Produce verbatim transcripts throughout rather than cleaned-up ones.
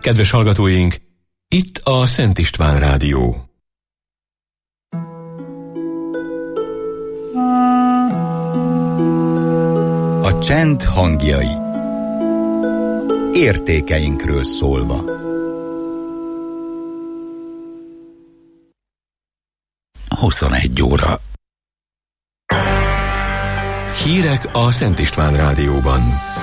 Kedves hallgatóink, itt a Szent István Rádió. A csend hangjai. Értékeinkről szólva. huszonegy óra. Hírek a Szent István Rádióban.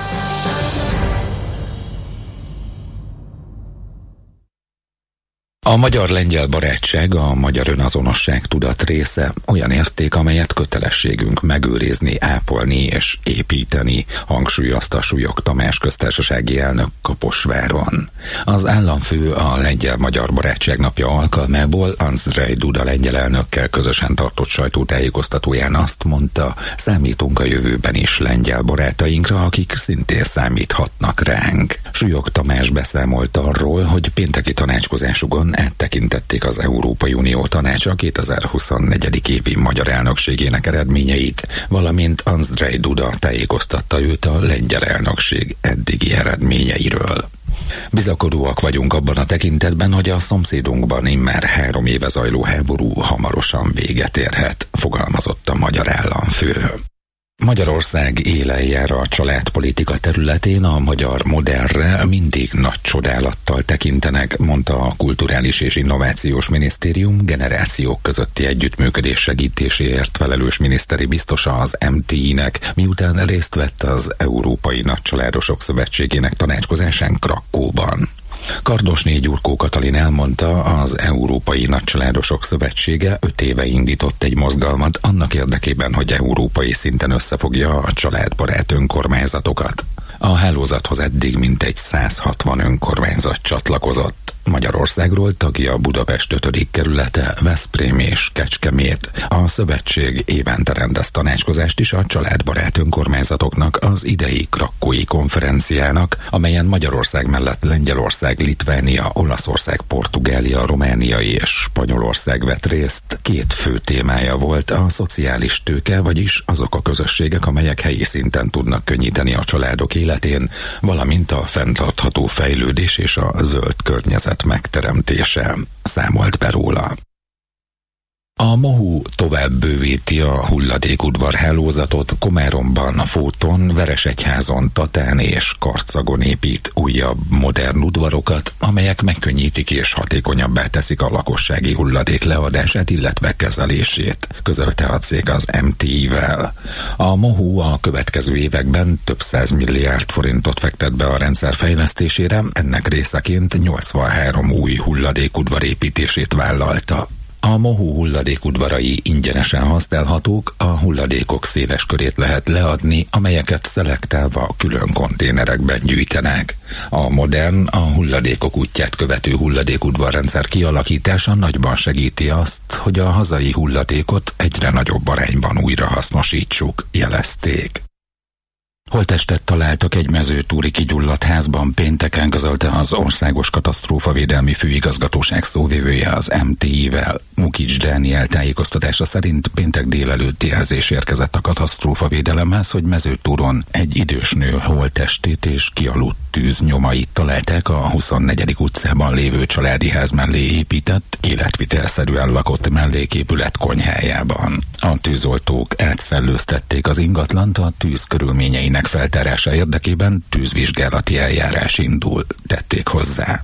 A magyar-lengyel barátság a magyar önazonosság tudat része, olyan érték, amelyet kötelességünk megőrizni, ápolni és építeni, hangsúlyozta Súlyog Tamás köztársasági elnök Kaposváron. Az államfő a lengyel-magyar barátság napja alkalmából Andrzej Duda lengyel elnökkel közösen tartott sajtótájékoztatóján azt mondta, számítunk a jövőben is lengyel barátainkra, akik szintén számíthatnak ránk. Súlyog Tamás beszámolt arról, hogy pénteki tanácskozásukon áttekintették az Európai Unió Tanácsa kétezer-huszonnégy. évi magyar elnökségének eredményeit, valamint Andrzej Duda tájékoztatta őt a lengyel elnökség eddigi eredményeiről. Bizakodóak vagyunk abban a tekintetben, hogy a szomszédunkban immár három éve zajló háború hamarosan véget érhet, fogalmazott a magyar államfő. Magyarország élen jár a családpolitika területén, a magyar modellre mindig nagy csodálattal tekintenek, mondta a Kulturális és Innovációs Minisztérium generációk közötti együttműködés segítéséért felelős miniszteri biztosa az em té i-nek, miután részt vett az Európai Nagycsaládosok Szövetségének tanácskozásán Krakkóban. Kardosné Gyurkó Katalin elmondta, az Európai Nagycsaládosok Szövetsége öt éve indított egy mozgalmat annak érdekében, hogy európai szinten összefogja a családbarát önkormányzatokat. A hálózathoz eddig mintegy száz hatvan önkormányzat csatlakozott. Magyarországról tagja Budapest ötödik kerülete, Veszprém és Kecskemét. A szövetség évente rendez tanácskozást is a családbarát önkormányzatoknak az idei krakkói konferenciának, amelyen Magyarország mellett Lengyelország, Litvánia, Olaszország, Portugália, Románia és Spanyolország vett részt. Két fő témája volt a szociális tőke, vagyis azok a közösségek, amelyek helyi szinten tudnak könnyíteni a családok életén, valamint a fenntartható fejlődés és a zöld környezet megteremtése, számolt be róla. A MOHU tovább bővíti a hulladékudvar hálózatot, Komáromban, Fóton, Veresegyházon, Tatán és Karcagon épít újabb modern udvarokat, amelyek megkönnyítik és hatékonyabbá teszik a lakossági hulladék leadását, illetve kezelését, közölte a cég az em té i-vel. A MOHU a következő években több száz milliárd forintot fektet be a rendszer fejlesztésére, ennek részeként nyolcvanhárom új hulladékudvar építését vállalta. A MOHU hulladékudvarai ingyenesen használhatók, a hulladékok széles körét lehet leadni, amelyeket szelektálva külön konténerekben gyűjtenek. A modern, a hulladékok útját követő hulladékudvarrendszer kialakítása nagyban segíti azt, hogy a hazai hulladékot egyre nagyobb arányban újrahasznosítsuk, jelezték. Holttestet találtak egy mezőtúri kigyulladt házban pénteken, közölte az Országos Katasztrófavédelmi Főigazgatóság szóvivője az em té i-vel. Mukics Dániel tájékoztatása szerint péntek délelőtt jelzés érkezett a katasztrófavédelemhez, hogy mezőtúron egy idős nő holttestét és kialudt tűz nyomait találták a huszonnegyedik utcában lévő családi ház mellé épített, életvitelszerűen lakott melléképület konyhájában. A tűzoltók átszellőztették az ingatlant, a tűz körülményeinek feltárása érdekében tűzvizsgálati eljárás indul, tették hozzá.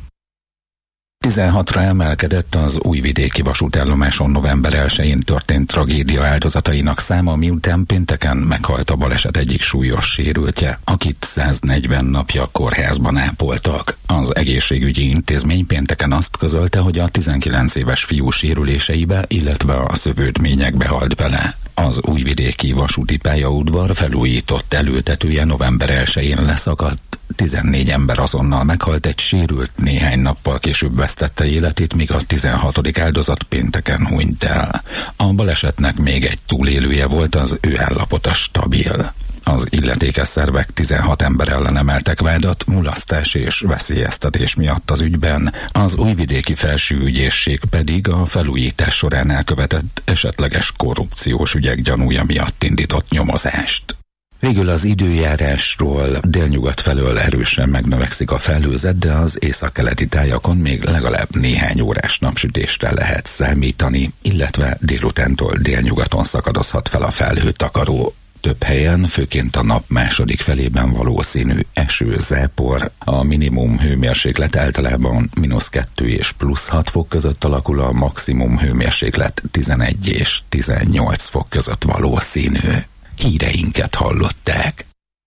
tizenhatra emelkedett az újvidéki vasútállomáson november elsején történt tragédia áldozatainak száma, miután pénteken meghalt a baleset egyik súlyos sérültje, akit száznegyven napja kórházban ápoltak. Az egészségügyi intézmény pénteken azt közölte, hogy a tizenkilenc éves fiú sérüléseibe, illetve a szövődményekbe halt bele. Az újvidéki vasúti pályaudvar felújított előtetője november elsején leszakadt. tizennégy ember azonnal meghalt, egy sérült néhány nappal később vesztette életét, míg a tizenhatodik áldozat pénteken hunyt el. A balesetnek még egy túlélője volt, az ő állapota stabil. Az illetékes szervek tizenhat ember ellen emeltek vádat mulasztás és veszélyeztetés miatt az ügyben, az újvidéki felsőügyészség pedig a felújítás során elkövetett esetleges korrupciós ügyek gyanúja miatt indított nyomozást. Végül az időjárásról: délnyugat felől erősen megnövekszik a felhőzet, de az északkeleti tájakon még legalább néhány órás napsütésre lehet számítani, illetve délutántól délnyugaton szakadozhat fel a felhőtakaró. Több helyen, főként a nap második felében valószínű eső, zápor. A minimum hőmérséklet általában mínusz kettő és plusz hat fok között alakul, a maximum hőmérséklet tizenegy és tizennyolc fok között valószínű. Híreinket hallották.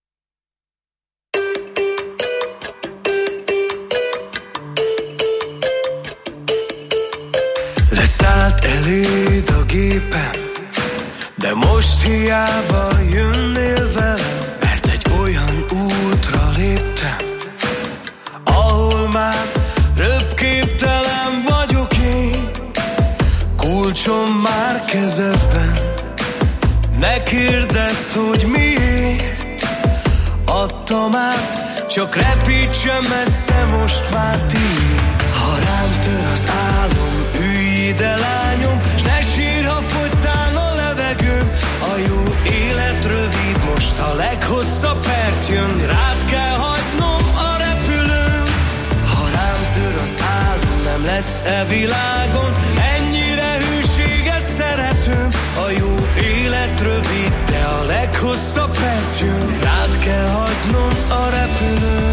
Leszállt eléd a gépem, de most hiába jönnél velem, mert egy olyan útra léptem, ahol már röpképtelen vagyok én. Kulcsom már kezedben, ne kérdezd, hogy miért adtam át, csak repítsen messze most már tiéd. Ha rám tör az álom, ülj ide lányom, s ne sír, ha fogytál a levegőm. A jó élet rövid, most a leghosszabb perc jön, rád kell hagynom a repülőm. Ha rám tör az álom, nem lesz e világon ennyire hűséges szeretőm. A jó élet rövid, de a leghosszabb perc jön, rád kell hagynom a repülőm.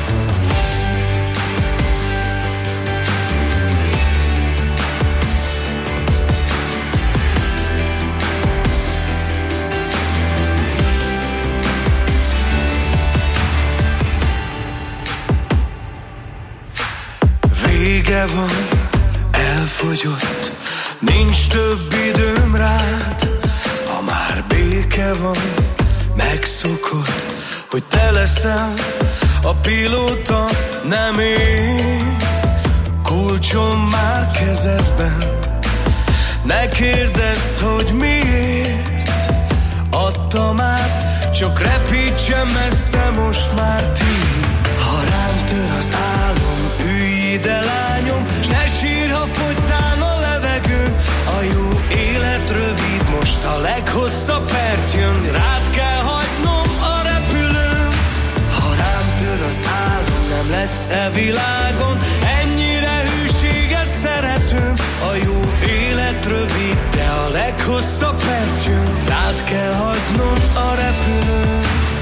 Vége van, elfogyott, nincs több időm rád. Ha már béke van, megszokod, hogy te leszel a pilóta, nem én. Kulcsom már kezedben, ne kérdezd, hogy miért adtam át, csak repítsen messze most már tiéd. Ha rám tör az álom, ülj ide lányom, s ne sír, ha fogytál a levegő. A jó élet rövid, most a leghosszabb perc jön, rád kell hagynom a repülőm. Ha rám tör az álom, nem lesz e világon ennyire hűséges szeretőm. A jó élet rövid, de a leghosszabb perc jön, rád kell hagynom a repülőm.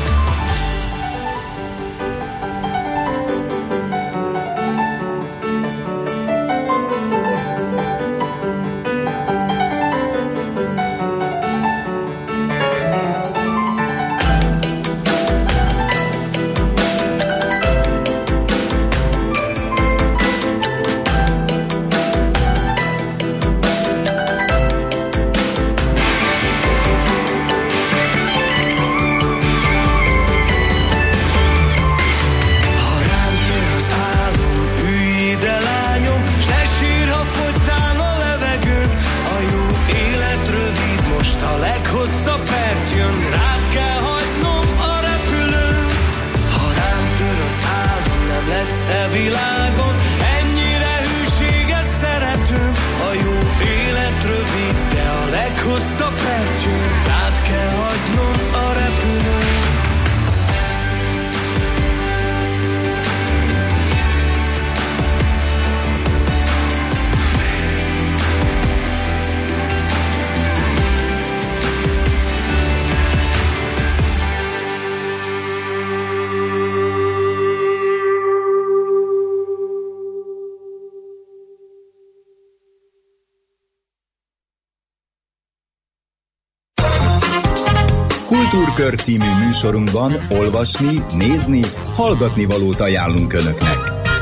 Kultúrkör című műsorunkban olvasni, nézni, hallgatni valót ajánlunk Önöknek.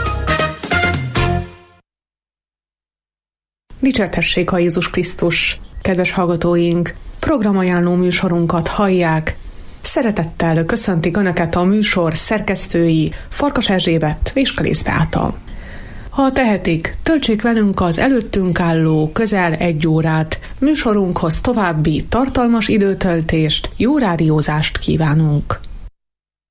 Dicsértessék a Jézus Krisztus! Kedves hallgatóink, programajánló műsorunkat hallják. Szeretettel köszöntik Önöket a műsor szerkesztői, Farkas Erzsébet és Kalész Beáta. Ha tehetik, töltsék velünk az előttünk álló közel egy órát. Műsorunkhoz további tartalmas időtöltést, jó rádiózást kívánunk!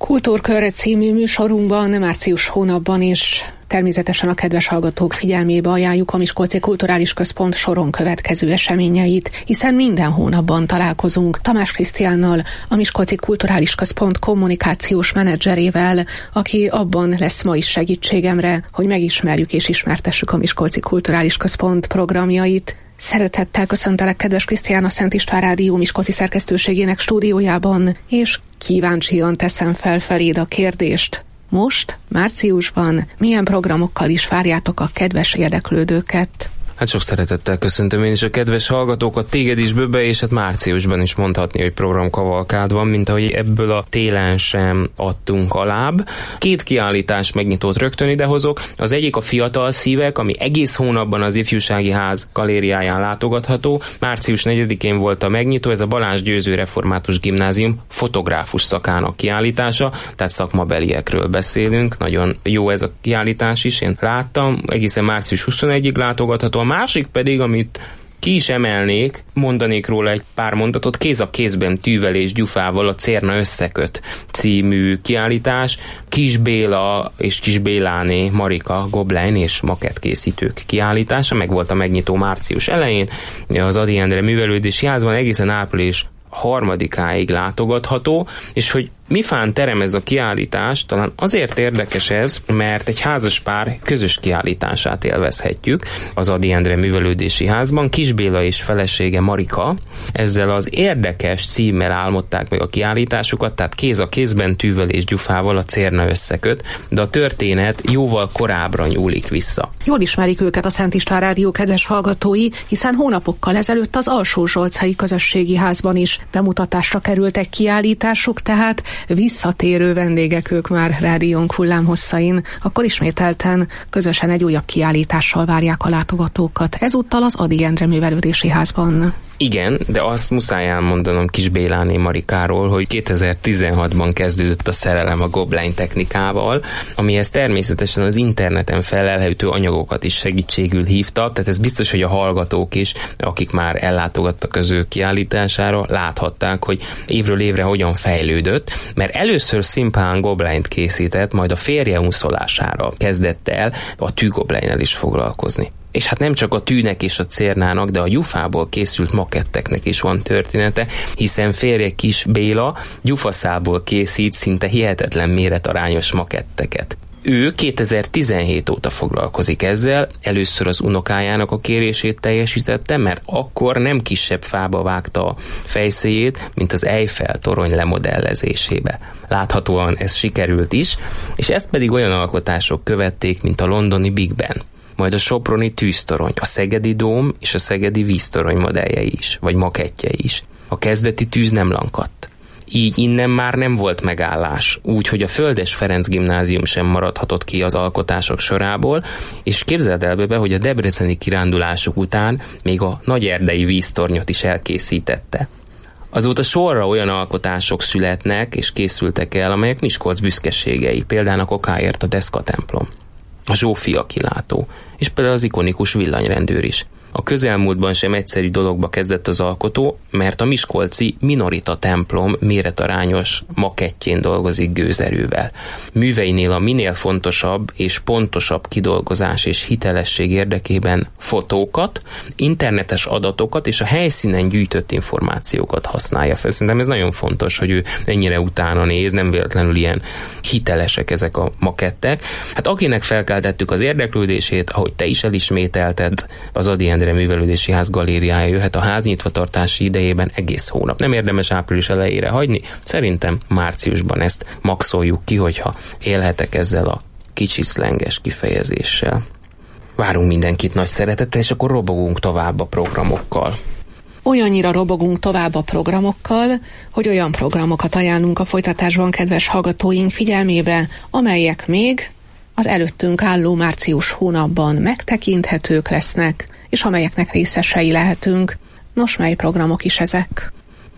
Kultúrkör című műsorunkban március hónapban is természetesen a kedves hallgatók figyelmébe ajánljuk a Miskolci Kulturális Központ soron következő eseményeit, hiszen minden hónapban találkozunk Tamás Krisztiánnal, a Miskolci Kulturális Központ kommunikációs menedzserével, aki abban lesz ma is segítségemre, hogy megismerjük és ismertessük a Miskolci Kulturális Központ programjait. Szeretettel köszöntelek, kedves Krisztián, a Szent István Rádió Miskolci szerkesztőségének stúdiójában, és kíváncsian teszem fel feléd a kérdést. Most, márciusban milyen programokkal is várjátok a kedves érdeklődőket? Hát sok szeretettel köszöntöm én is a kedves hallgatókat, téged is, Böbe, és hát márciusban is mondhatni, hogy programkavalkád van, mint ahogy ebből a télen sem adtunk alább. Két kiállítás megnyitót rögtön idehozok. Az egyik a Fiatal Szívek, ami egész hónapban az Ifjúsági Ház galériáján látogatható. március negyedikén volt a megnyitó, ez a Balázs Győző Református Gimnázium fotográfus szakának kiállítása, tehát szakmabeliekről beszélünk. Nagyon jó ez a kiállítás is, én láttam, egészen március huszonegyedikéig látogatható. A másik pedig, amit ki is emelnék, mondanék róla egy pár mondatot, Kéz a kézben tűvel és gyufával a Cérna összeköt című kiállítás. Kis Béla és Kis Béláné Marika Gobline és makettkészítők kiállítása, meg volt a megnyitó március elején, az Ady Endre Művelődési Házban egészen április harmadikáig látogatható, és hogy mifán terem ez a kiállítás, talán azért érdekes ez, mert egy házas pár közös kiállítását élvezhetjük az Ady Endre Művelődési Házban. Kis Béla és felesége Marika ezzel az érdekes címmel álmodták meg a kiállításukat, tehát Kéz a kézben tűvel és gyufával a Cérna összeköt, de a történet jóval korábbra nyúlik vissza. Jól ismerik őket a Szent István Rádió kedves hallgatói, hiszen hónapokkal ezelőtt az Alsózsolcai Közösségi Házban is bemutatásra kerültek kiállításuk, tehát visszatérő vendégek ők már rádiónk hullámhosszain, akkor ismételten közösen egy újabb kiállítással várják a látogatókat. Ezúttal az Ady Endre Művelődési Házban. Igen, de azt muszáj elmondanom Kis Béláné Marikáról, hogy kétezer-tizenhatban kezdődött a szerelem a Gobline technikával, amihez természetesen az interneten felelhető anyagokat is segítségül hívta, tehát ez biztos, hogy a hallgatók is, akik már ellátogattak az ő kiállítására, láthatták, hogy évről évre hogyan fejlődött, mert először szimplán Gobline-t készített, majd a férje unszolására kezdett el a tűgobline-nel is foglalkozni. És hát nem csak a tűnek és a cérnának, de a gyufából készült maketteknek is van története, hiszen férje Kis Béla gyufaszából készít szinte hihetetlen méretarányos maketteket. Ő kétezer-tizenhét óta foglalkozik ezzel, először az unokájának a kérését teljesítette, mert akkor nem kisebb fába vágta a fejszéjét, mint az Eiffel torony lemodellezésébe. Láthatóan ez sikerült is, és ezt pedig olyan alkotások követték, mint a londoni Big Ben, majd a soproni tűztorony, a szegedi dóm és a szegedi víztorony modelljei is, vagy makettjei is. A kezdeti tűz nem lankadt. Így innen már nem volt megállás, úgyhogy a Földes Ferenc Gimnázium sem maradhatott ki az alkotások sorából, és képzeld el be, hogy a debreceni kirándulások után még a nagyerdei víztornyot is elkészítette. Azóta sorra olyan alkotások születnek és készültek el, amelyek Miskolc büszkeségei, például a Kokáért a Deszka templom, a Zsófia kilátó, és például az ikonikus villanyrendőr is. A közelmúltban sem egyszerű dologba kezdett az alkotó, mert a miskolci Minorita templom méretarányos makettjén dolgozik gőzerővel. Műveinél a minél fontosabb és pontosabb kidolgozás és hitelesség érdekében fotókat, internetes adatokat és a helyszínen gyűjtött információkat használja fel. Szerintem ez nagyon fontos, hogy ő ennyire utána néz, nem véletlenül ilyen hitelesek ezek a makettek. Hát akinek felkeltettük az érdeklődését, ahogy te is elismételted, az Ady Endre Művelődési Ház galériája jöhet a ház nyitvatartási idejében egész hónap. Nem érdemes április elejére hagyni, szerintem márciusban ezt maxoljuk ki, hogyha élhetek ezzel a kicsi szlenges kifejezéssel. Várunk mindenkit nagy szeretettel, és akkor robogunk tovább a programokkal. Olyannyira robogunk tovább a programokkal, hogy olyan programokat ajánlunk a folytatásban kedves hallgatóink figyelmébe, amelyek még az előttünk álló március hónapban megtekinthetők lesznek, és amelyeknek részesei lehetünk. Nos, mely programok is ezek?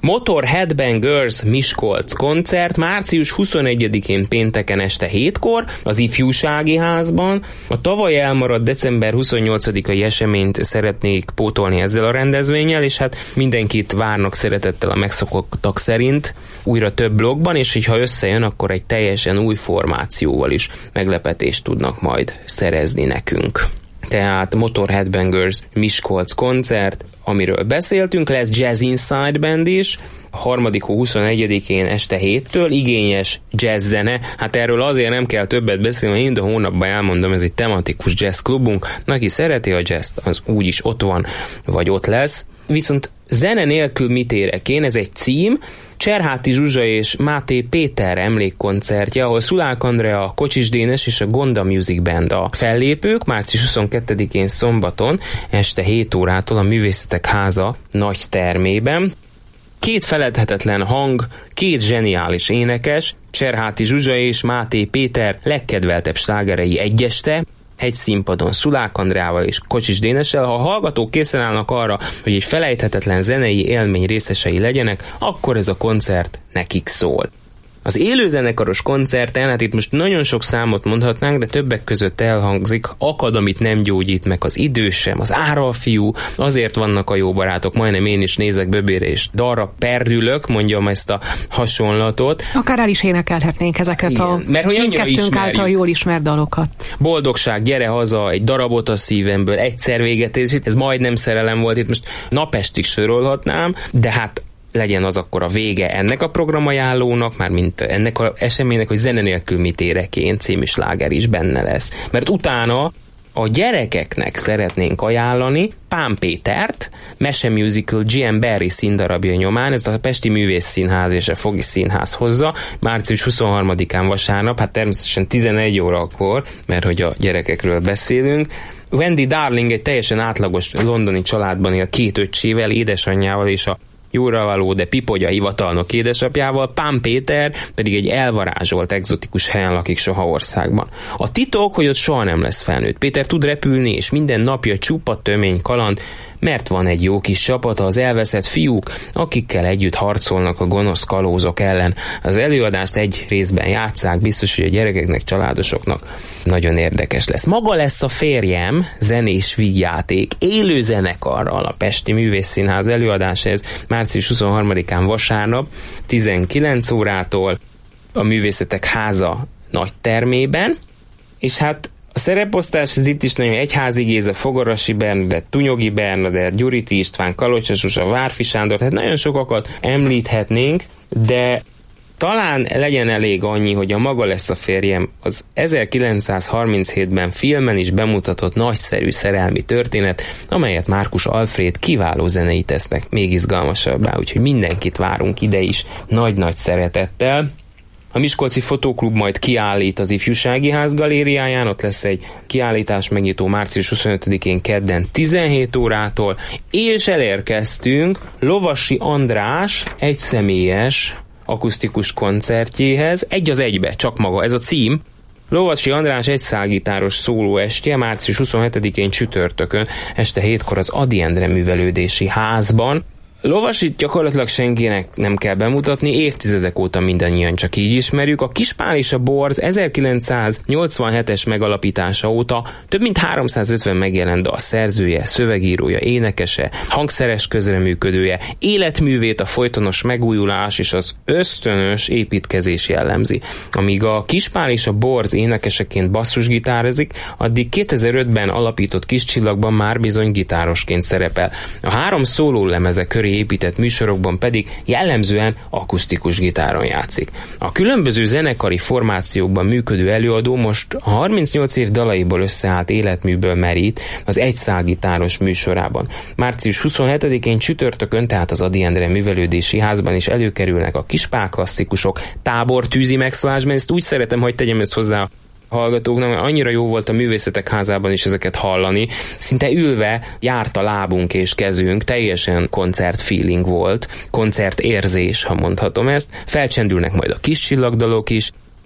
Motor Headbangers Miskolc koncert március huszonegyedikén pénteken este hétkor az Ifjúsági Házban. A tavaly elmaradt december huszonnyolcadikai eseményt szeretnék pótolni ezzel a rendezvénnyel, és hát mindenkit várnak szeretettel a megszokottak szerint újra több blogban, és hogyha összejön, akkor egy teljesen új formációval is meglepetést tudnak majd szerezni nekünk. Tehát Motor Headbangers Miskolc koncert, amiről beszéltünk, lesz Jazz Inside Band is, a harmadik hó huszonegyedikén este héttől, igényes jazz zene. Hát erről azért nem kell többet beszélni, mert minden hónapban elmondom, ez egy tematikus jazz klubunk, aki szereti a jazzt, az úgyis ott van, vagy ott lesz. Viszont zene nélkül mit érek én, ez egy cím, Cserháti Zsuzsa és Máté Péter emlékkoncertje, ahol Szulák Andrea, Kocsis Dénes és a Gonda Music Band a fellépők, március huszonkettedikén szombaton este hét órától a Művészetek Háza nagy termében. Két feledhetetlen hang, két zseniális énekes, Cserháti Zsuzsa és Máté Péter legkedveltebb slágerei egyeste, egy színpadon Szulák Andreával és Kocsis Dénessel. Ha a hallgatók készen állnak arra, hogy egy felejthetetlen zenei élmény részesei legyenek, akkor ez a koncert nekik szól. Az élőzenekaros koncerten, hát itt most nagyon sok számot mondhatnánk, de többek között elhangzik Akad, amit nem gyógyít meg az idő sem, az Áralfiú, Azért vannak a jó barátok, majdnem én is nézek böbére és dalra perdülök, mondjam ezt a hasonlatot. Akár el is énekelhetnénk ezeket. Igen, a mert hogy mindkettőnk által jól ismert dalokat. Boldogság, gyere haza, egy darabot a szívemből, egyszer véget ér, ez majdnem szerelem volt, itt most napestig sorolhatnám, de hát legyen az akkor a vége ennek a programajánlónak, már mint ennek az eseménynek, hogy Zene nélkül mit érek én című sláger is benne lesz. Mert utána a gyerekeknek szeretnénk ajánlani Pán Pétert, Mese Musical G M Barry színdarabja nyomán, ez a Pesti Művészszínház és a Fogi Színház hozza, március huszonharmadikán vasárnap, hát természetesen tizenegy órakor, mert hogy a gyerekekről beszélünk. Wendy Darling egy teljesen átlagos londoni családban él két öccsével, édesanyjával és a jóra való, de pipogya hivatalnok édesapjával, Pán Péter pedig egy elvarázsolt, egzotikus helyen lakik soha országban. A titok, hogy ott soha nem lesz felnőtt. Péter tud repülni, és minden napja csupa tömény kaland, mert van egy jó kis csapata, az elveszett fiúk, akikkel együtt harcolnak a gonosz kalózok ellen. Az előadást egy részben játsszák, biztos, hogy a gyerekeknek, családosoknak nagyon érdekes lesz. Maga lesz a férjem, zenés vígjáték, élő zenekarral, a Pesti Művészszínház előadása, ez március huszonharmadikán vasárnap, tizenkilenc órától a Művészetek Háza nagy termében, és hát a szereposztás ez itt is nagyon Egyházi Géza, Fogarasi Bernadett, Tunyogi Bernadett, Gyuriti István, Kalocsa Zsuzsa, Várfi Sándor, tehát nagyon sokakat említhetnénk, de talán legyen elég annyi, hogy a Maga lesz a férjem az ezerkilencszázharminchétben filmen is bemutatott nagyszerű szerelmi történet, amelyet Márkus Alfréd kiváló zenei tesznek még izgalmasabbá, úgyhogy mindenkit várunk ide is nagy-nagy szeretettel. A Miskolci Fotóklub majd kiállít az Ifjúsági Ház galériáján, ott lesz egy kiállítás megnyitó március huszonötödikén kedden tizenhét órától, és elérkeztünk Lovasi András egyszemélyes akusztikus koncertjéhez, egy az egybe, csak maga, ez a cím. Lovasi András egyszálgitáros szólóestje március huszonhetedikén csütörtökön este hétkor az Ady Endre Művelődési Házban. Lovasit gyakorlatilag senkinek nem kell bemutatni, évtizedek óta mindannyian csak így ismerjük. A Kispál és a Borz ezerkilencszáznyolcvanhetes megalapítása óta több mint háromszázötven megjelent a szerzője, szövegírója, énekese, hangszeres közreműködője, életművét a folytonos megújulás és az ösztönös építkezés jellemzi. Amíg a Kispál és a Borz énekeseként basszusgitározik, addig kétezer-ötben alapított Kis Csillagban már bizony gitárosként szerepel. A három szóló lemeze köré épített műsorokban pedig jellemzően akusztikus gitáron játszik. A különböző zenekari formációkban működő előadó most a harmincnyolc év dalaiból összeállt életműből merít az egyszálgitáros műsorában. március huszonhetedikén csütörtökön, tehát az Ady Endre Művelődési Házban is előkerülnek a Kispál klasszikusok, tábortűzi megszólásban, ezt úgy szeretem, hogy tegyem ezt hozzá hallgatóknak, mert annyira jó volt a Művészetek Házában is ezeket hallani. Szinte ülve járt a lábunk és kezünk, teljesen koncert feeling volt, koncert érzés, ha mondhatom ezt. Felcsendülnek majd a kis csillagdalok is,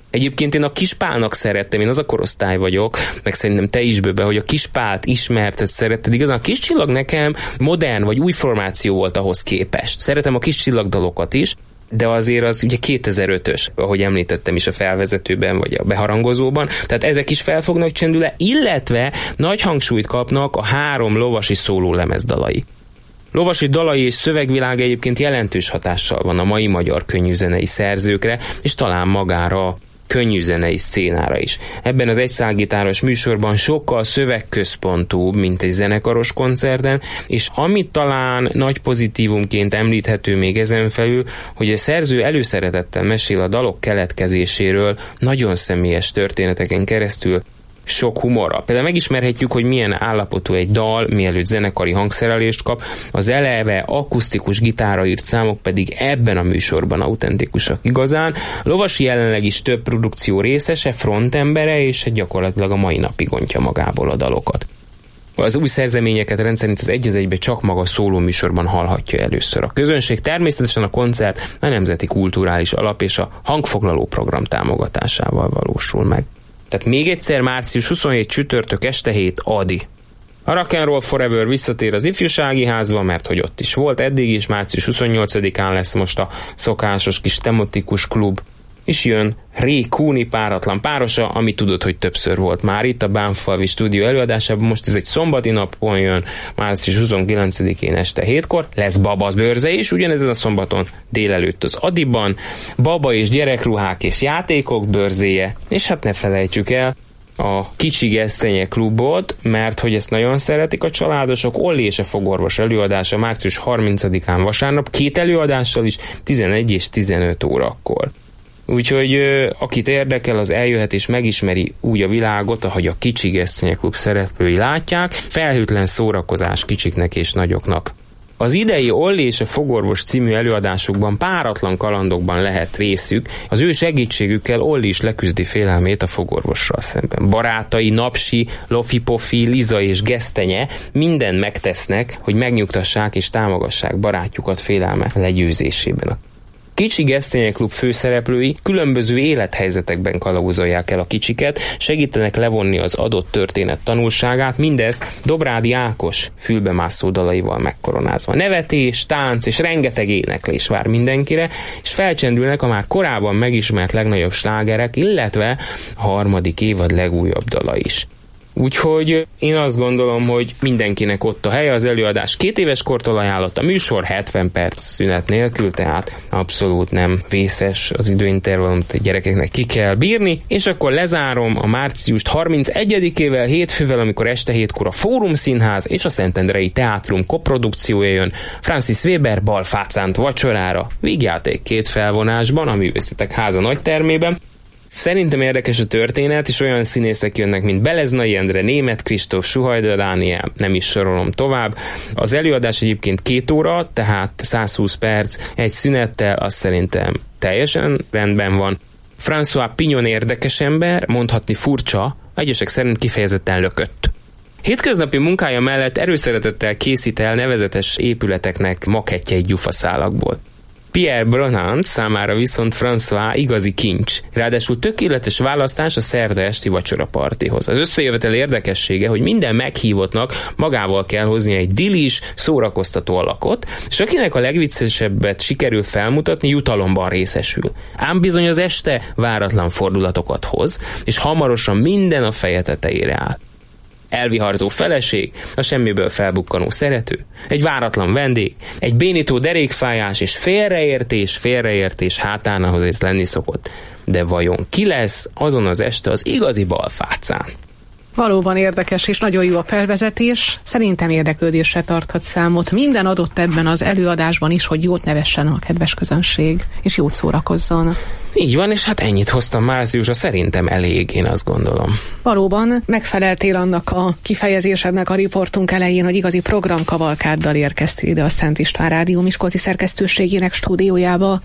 Egyébként én a Kispálnak szerettem, én az a korosztály vagyok, meg szerintem te is bőbe, hogy a Kispált ismerted, szeretted. Igazán a Kis Csillag nekem modern vagy új formáció volt ahhoz képest. Szeretem a Kis Csillag dalokat is, de azért az ugye kétezer-ötös, ahogy említettem is a felvezetőben, vagy a beharangozóban, tehát ezek is fel fognak csendülni, illetve nagy hangsúlyt kapnak a három lovasi szóló lemezdalai. Lovasi dalai és szövegvilág egyébként jelentős hatással van a mai magyar könnyűzenei szerzőkre, és talán magára könnyűzenei szcénára is. Ebben az egyszálgitáros műsorban sokkal szövegközpontúbb, mint egy zenekaros koncerten, és amit talán nagy pozitívumként említhető még ezen felül, hogy a szerző előszeretettel mesél a dalok keletkezéséről, nagyon személyes történeteken keresztül, sok humorra. Például megismerhetjük, hogy milyen állapotú egy dal, mielőtt zenekari hangszerelést kap, az eleve akusztikus gitárra írt számok pedig ebben a műsorban autentikusak igazán. Lovasi jelenleg is több produkció részese, frontembere, és gyakorlatilag a mai napig ontja magából a dalokat. Az új szerzeményeket rendszerint az egy az egybe csak maga szóló műsorban hallhatja először a közönség. Természetesen a koncert a Nemzeti Kulturális Alap és a Hangfoglaló Program támogatásával valósul meg. Tehát még egyszer március huszonhetedike csütörtök este hét Adi. A Rock and Roll Forever visszatér az ifjúsági házba, mert hogy ott is volt eddig is, március huszonnyolcadikán lesz most a szokásos kis tematikus klub, és jön Ray Cooney páratlan párosa, ami tudod, hogy többször volt már itt a Bánfalvi stúdió előadásában, most ez egy szombati napon jön, március huszonkilencedikén este hétkor, lesz Baba bőrze is, ugyanezen a szombaton délelőtt az Adiban, baba és gyerekruhák és játékok bőrzéje, és hát ne felejtsük el a Kicsi Gesztenye klubot, mert hogy ezt nagyon szeretik a családosok, Olli és a fogorvos előadása március harmincadikán vasárnap, két előadással is, tizenegy és tizenöt órakor. Úgyhogy akit érdekel, az eljöhet és megismeri úgy a világot, ahogy a Kicsi Gesztenye klub szereplői látják, felhőtlen szórakozás kicsiknek és nagyoknak. Az idei Olli és a fogorvos című előadásukban páratlan kalandokban lehet részük, az ő segítségükkel Olli is leküzdi félelmét a fogorvossal szemben. Barátai, Napsi, Lofi-Pofi, Liza és Gesztenye mindent megtesznek, hogy megnyugtassák és támogassák barátjukat félelme legyőzésében. Kicsi Gesztenye klub főszereplői különböző élethelyzetekben kalauzolják el a kicsiket, segítenek levonni az adott történet tanulságát, mindezt Dobrádi Ákos fülbemászó dalaival megkoronázva. Nevetés, tánc és rengeteg éneklés vár mindenkire, és felcsendülnek a már korábban megismert legnagyobb slágerek, illetve a harmadik évad legújabb dala is. Úgyhogy én azt gondolom, hogy mindenkinek ott a helye, az előadás két éves kortól ajánlott, a műsor hetven perc szünet nélkül, tehát abszolút nem vészes az időintervallumot, a gyerekeknek ki kell bírni, és akkor lezárom a márciust harmincegyedikével, hétfővel, amikor este hétkor a Fórum Színház és a Szentendrei Teátrum koprodukciója jön Francis Weber Balfácánt vacsorára, vígjáték két felvonásban a Művészetek Háza nagytermében. Szerintem érdekes a történet, és olyan színészek jönnek, mint Beleznai Endre, Németh Kristóf, Suhajda Dániel, nem is sorolom tovább. Az előadás egyébként két óra, tehát százhúsz perc, egy szünettel, az szerintem teljesen rendben van. François Pignon érdekes ember, mondhatni furcsa, egyesek szerint kifejezetten lökött. Hétköznapi munkája mellett erőszeretettel készít el nevezetes épületeknek makettjeit gyufaszálakból. Pierre Bronant számára viszont François igazi kincs, ráadásul tökéletes választás a szerda esti vacsorapartihoz. Az összejövetel érdekessége, hogy minden meghívottnak magával kell hozni egy dilis, szórakoztató alakot, és akinek a legviccesebbet sikerül felmutatni, jutalomban részesül. Ám bizony az este váratlan fordulatokat hoz, és hamarosan minden a feje tetejére áll. Elviharzó feleség, a semmiből felbukkanó szerető, egy váratlan vendég, egy bénító derékfájás és félreértés, félreértés hátán, ahhoz ez lenni szokott. De vajon ki lesz azon az este az igazi Balfácán? Valóban érdekes és nagyon jó a felvezetés. Szerintem érdeklődésre tarthat számot. Minden adott ebben az előadásban is, hogy jót nevessen a kedves közönség, és jót szórakozzon. Így van, és hát ennyit hoztam márciusra, szerintem elég, én azt gondolom. Valóban megfeleltél annak a kifejezésednek a riportunk elején, hogy igazi programkavalkáddal érkeztél ide a Szent István Rádió miskolci szerkesztőségének stúdiójába.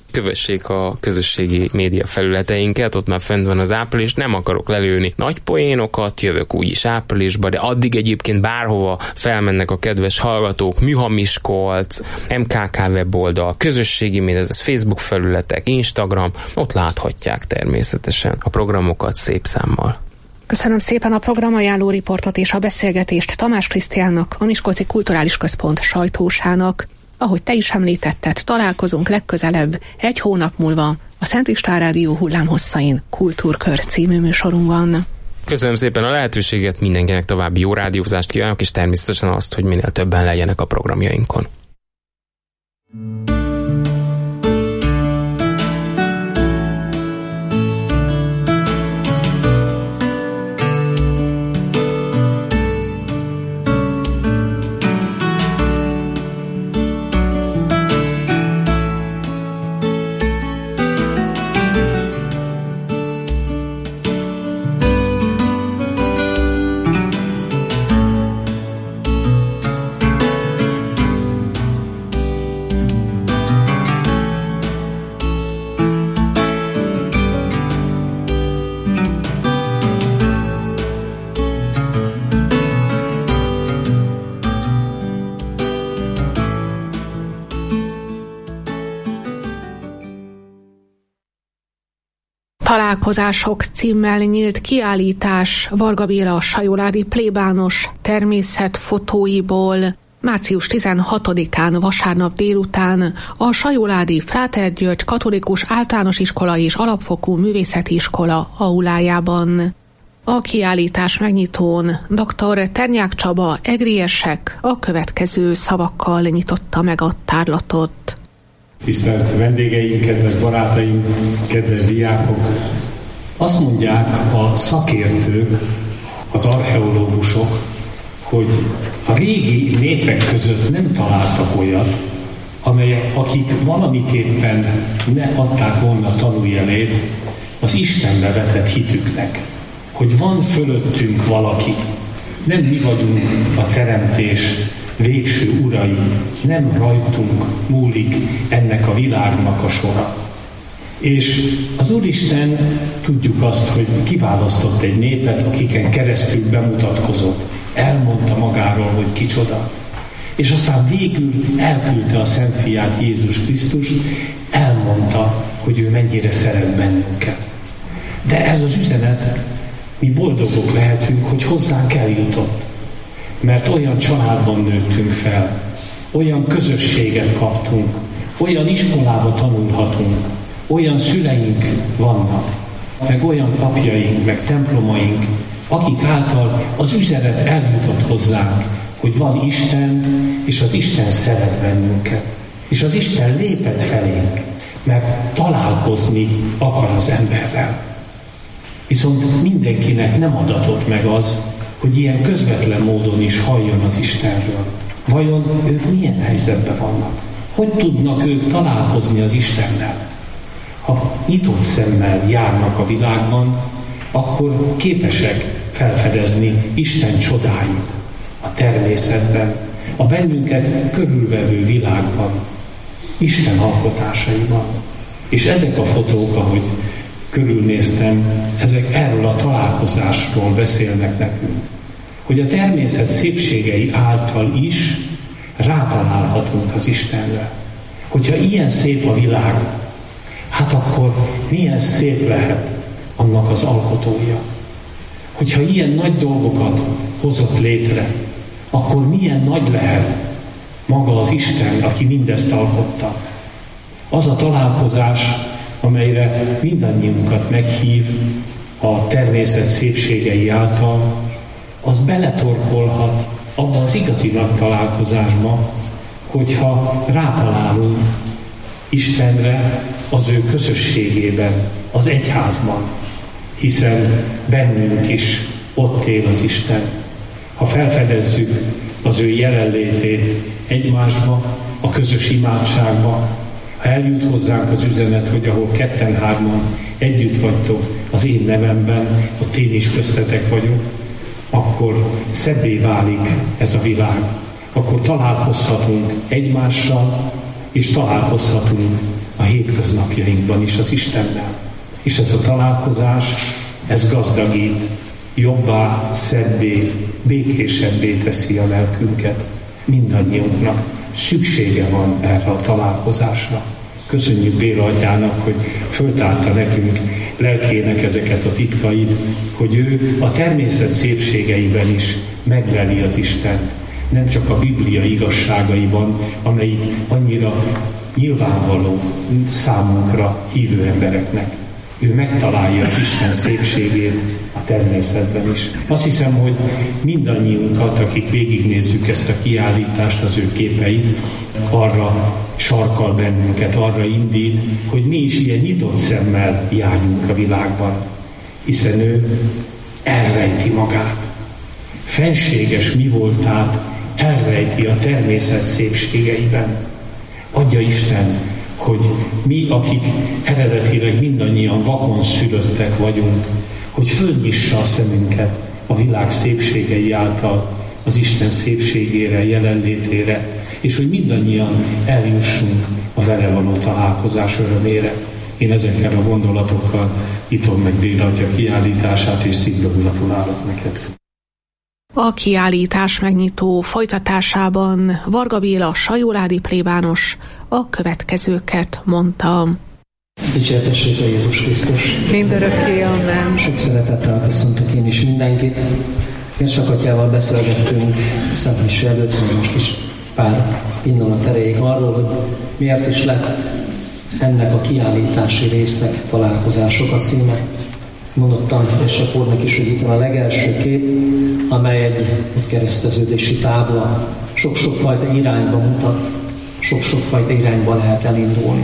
Kövessék a közösségi média felületeinket, ott már fent van az április, nem akarok lelőni nagy poénokat, jövök úgyis áprilisba, de addig egyébként bárhova felmennek a kedves hallgatók, Műha Miskolc, em ká ká weboldal, közösségi média, ez Facebook felületek, Instagram, ott láthatják természetesen a programokat szép számmal. Köszönöm szépen a programajánló riportot és a beszélgetést Tamás Krisztiánnak, a Miskolci Kulturális Központ sajtósának. Ahogy te is említetted, találkozunk legközelebb egy hónap múlva a Szent István Rádió hullámhosszain Kultúrkör című műsorunkban. Köszönöm szépen a lehetőséget, mindenkinek további jó rádiózást kívánok, és természetesen azt, hogy minél többen legyenek a programjainkon. Találkozások címmel nyílt kiállítás Varga Béla a sajoládi plébános természetfotóiból március tizenhatodikán vasárnap délután a sajoládi Fráter György Katolikus Általános Iskola és Alapfokú Művészeti Iskola aulájában. A kiállítás megnyitón dr. Ternyák Csaba egriesek a következő szavakkal nyitotta meg a tárlatot. Tisztelt vendégeim, kedves barátaim, kedves diákok! Azt mondják a szakértők, az archeológusok, hogy a régi népek között nem találtak olyat, amelyek, akik valamiképpen ne adták volna tanújelét az Istenbe vetett hitüknek. Hogy van fölöttünk valaki. Nem mi vagyunk a teremtés végső urai, nem rajtunk múlik ennek a világnak a sora. És az Úristen, tudjuk azt, hogy kiválasztott egy népet, akiken keresztül bemutatkozott, elmondta magáról, hogy kicsoda. És aztán végül elküldte a Szent Fiát, Jézus Krisztust, elmondta, hogy ő mennyire szeret bennünket. De ez az üzenet, mi boldogok lehetünk, hogy hozzánk eljutott. Mert olyan családban nőttünk fel, olyan közösséget kaptunk, olyan iskolába tanulhatunk, olyan szüleink vannak, meg olyan apjaink, meg templomaink, akik által az üzenet eljutott hozzánk, hogy van Isten, és az Isten szeret bennünket. És az Isten lépett felénk, mert találkozni akar az emberrel. Viszont mindenkinek nem adatott meg az, hogy ilyen közvetlen módon is halljon az Istenről. Vajon ők milyen helyzetben vannak? Hogy tudnak ők találkozni az Istennel? Ha nyitott szemmel járnak a világban, akkor képesek felfedezni Isten csodáit a természetben, a bennünket körülvevő világban, Isten alkotásaiban. És ezek a fotók, ahogy körülnéztem, ezek erről a találkozásról beszélnek nekünk. Hogy a természet szépségei által is rátalálhatunk az Istenre. Hogyha ilyen szép a világ, hát akkor milyen szép lehet annak az alkotója. Hogyha ilyen nagy dolgokat hozott létre, akkor milyen nagy lehet maga az Isten, aki mindezt alkotta. Az a találkozás, amelyre mindannyiunkat meghív a természet szépségei által, az beletorkolhat abba az igazi nagy találkozásba, hogyha rátalálunk Istenre az ő közösségében, az egyházban, hiszen bennünk is ott él az Isten. Ha felfedezzük az ő jelenlétét egymásba, a közös imádságba, ha eljut hozzánk az üzenet, hogy ahol ketten-hárman együtt vagytok az én nevemben, ott én is köztetek vagyok, akkor szebbé válik ez a világ. Akkor találkozhatunk egymással, és találkozhatunk a hétköznapjainkban is az Istennel. És ez a találkozás, ez gazdagít, jobbá, szebbé, békésebbé teszi a lelkünket. Mindannyiunknak szüksége van erre a találkozásra. Köszönjük Béla atyának, hogy föltárta nekünk lelkének ezeket a titkait, hogy ő a természet szépségeiben is megleli az Istent. Nem csak a Biblia igazságaiban, amelyik annyira nyilvánvaló számunkra, hívő embereknek. Ő megtalálja az Isten szépségét a természetben is. Azt hiszem, hogy mindannyiunkat, akik végignézzük ezt a kiállítást, az ő képeit, arra sarkal bennünket, arra indít, hogy mi is ilyen nyitott szemmel járjunk a világban. Hiszen ő elrejti magát. Fenséges mi voltát elrejti a természet szépségeiben. Adja Isten, hogy mi, akik eredetileg mindannyian vakon szülöttek vagyunk, hogy fölnyissa a szemünket a világ szépségei által az Isten szépségére, jelenlétére, és hogy mindannyian eljussunk a vele való találkozás örömére. Én ezekkel a gondolatokkal nyitom meg Béla atya kiállítását, és szívből gratulálok neked. A kiállítás megnyitó folytatásában Varga Béla sajóládi plébános a következőket mondta. Dicsértessék a Jézus Krisztus! Mindörökké, amen! Sok szeretettel köszöntök én is mindenkit. Gersak atyával beszélgettünk szentmise előtt, hogy most is pár pillanat erejéig arról, hogy miért is lett ennek a kiállítási résznek találkozások a címe. Mondottam Gersak úrnak is, hogy itt van a legelső kép, amely egy, egy kereszteződési tábla. Sok-sok fajta irányba mutat, sok-sok fajta irányba lehet elindulni.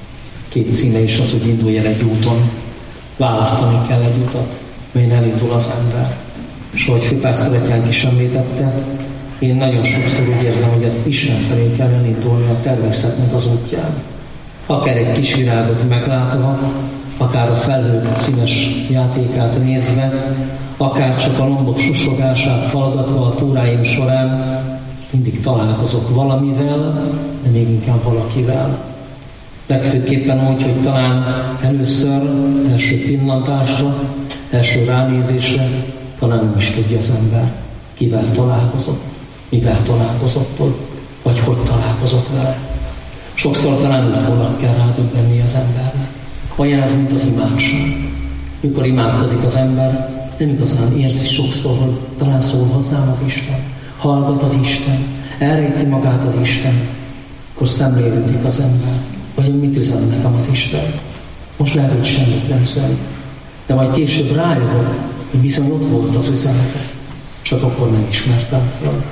Kép címe is az, hogy indulj el egy úton. Választani kell egy utat, melyen elindul az ember. És ahogy főpásztor atyánk is említette, én nagyon sokszor úgy érzem, hogy az Isten felé kell elindulni a természetnek az útján. Akár egy kis virágot meglátva, akár a felhők színes játékát nézve, akár csak a lombok susogását hallgatva a túráim során, mindig találkozok valamivel, de még inkább valakivel. Legfőképpen úgy, hogy talán először, első pillantásra, első ránézésre, talán nem is tudja az ember, kivel találkozott, mivel találkozott ott, vagy hogy találkozott vele. Sokszor talán utólag kell rádöbbenni az embernek. Olyan ez, mint az imádság. Mikor imádkozik az ember, nem igazán érzi sokszor, hogy talán szól hozzám az Isten, hallgat az Isten, elrejti magát az Isten, akkor szemlélődik az ember. Vagy mit üzen nekem az Isten? Most lehet, hogy semmit nem üzen. De majd később rájövök, hogy bizony ott volt az üzenete. Csak akkor nem ismertem fel.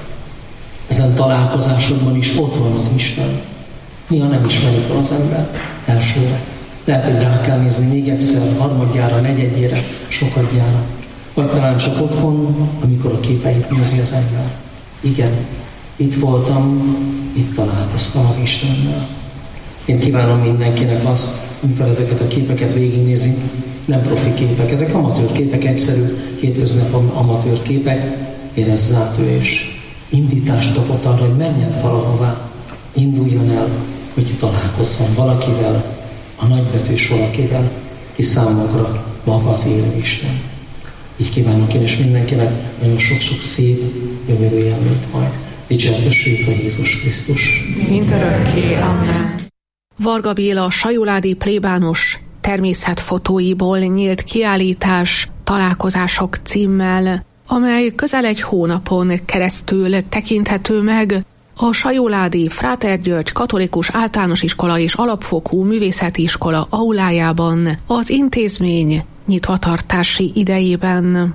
Ezen találkozásokban is ott van az Isten. Néha nem ismerik fel az ember elsőre. Lehet, hogy rá kell nézni még egyszer, harmadjára, negyedjére, sokadjára. Vagy talán csak otthon, amikor a képeit nézi az ember. Igen, itt voltam, itt találkoztam az Istennel. Én kívánom mindenkinek azt, amikor ezeket a képeket végignézi, nem profi képek, ezek amatőr képek, egyszerű, hétköznapi amatőr képek, érezze át ő és indítást kapott arra, hogy menjen valahová, induljon el, hogy találkozzon valakivel, a nagybetűs valakivel, ki számunkra maga az élő Isten. Így kívánok én és mindenkinek nagyon sok-sok szép, gyönyörű élményt majd. Dicsértessék a Jézus Krisztus. Mindörökké, amen. Varga Béla sajóládi plébános természetfotóiból nyílt kiállítás Találkozások címmel, amely közel egy hónapon keresztül tekinthető meg a sajóládi Fráter György Katolikus Általános Iskola és Alapfokú Művészeti Iskola aulájában az intézmény nyitvatartási idejében.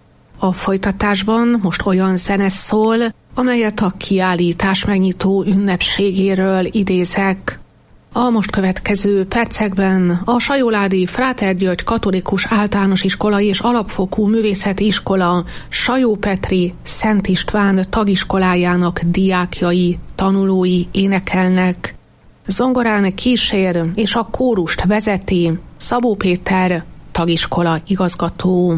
A folytatásban most olyan zene szól, amelyet a kiállítás megnyitó ünnepségéről idézek. A most következő percekben a sajóládi Fráter György Katolikus Általános Iskola és Alapfokú Művészeti Iskola Sajó Petri Szent István tagiskolájának diákjai, tanulói énekelnek. Zongorán kísér és a kórust vezeti Szabó Péter tagiskola igazgató.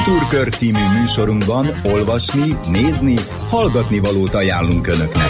Kultúrkör című műsorunkban olvasni, nézni, hallgatni valót ajánlunk Önöknek.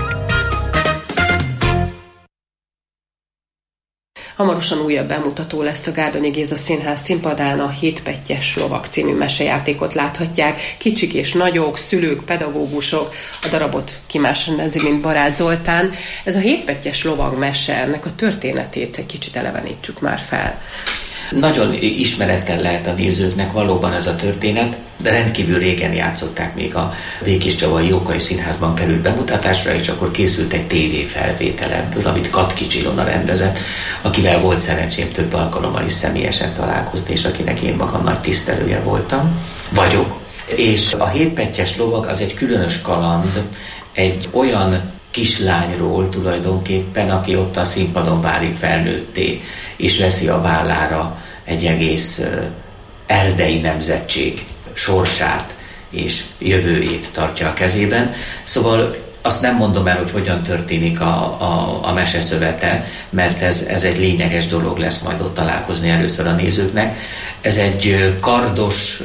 Hamarosan újabb bemutató lesz a Gárdonyi Géza Színház színpadán, a Hétpettyes lovak című mesejátékot láthatják. Kicsik és nagyok, szülők, pedagógusok, a darabot ki más rendezni, mint Barát Zoltán. Ez a Hétpettyes lovag mese, ennek a történetét egy kicsit elevenítsük már fel. Nagyon ismeretlen lehet a nézőknek valóban ez a történet, de rendkívül régen játszották, még a Békéscsabai Jókai Színházban került bemutatásra, és akkor készült egy tévéfelvétel ebből, amit Katkics Ilona rendezett, akivel volt szerencsém több alkalommal is személyesen találkozni, és akinek én magam nagy tisztelője voltam, vagyok. És a Hétpettyes lovag az egy különös kaland, egy olyan kislányról tulajdonképpen, aki ott a színpadon válik felnőtté, és veszi a vállára egy egész uh, erdei nemzetség sorsát és jövőjét tartja a kezében. Szóval azt nem mondom el, hogy hogyan történik a, a, a mese szövete, mert ez, ez egy lényeges dolog lesz majd ott találkozni először a nézőknek. Ez egy kardos,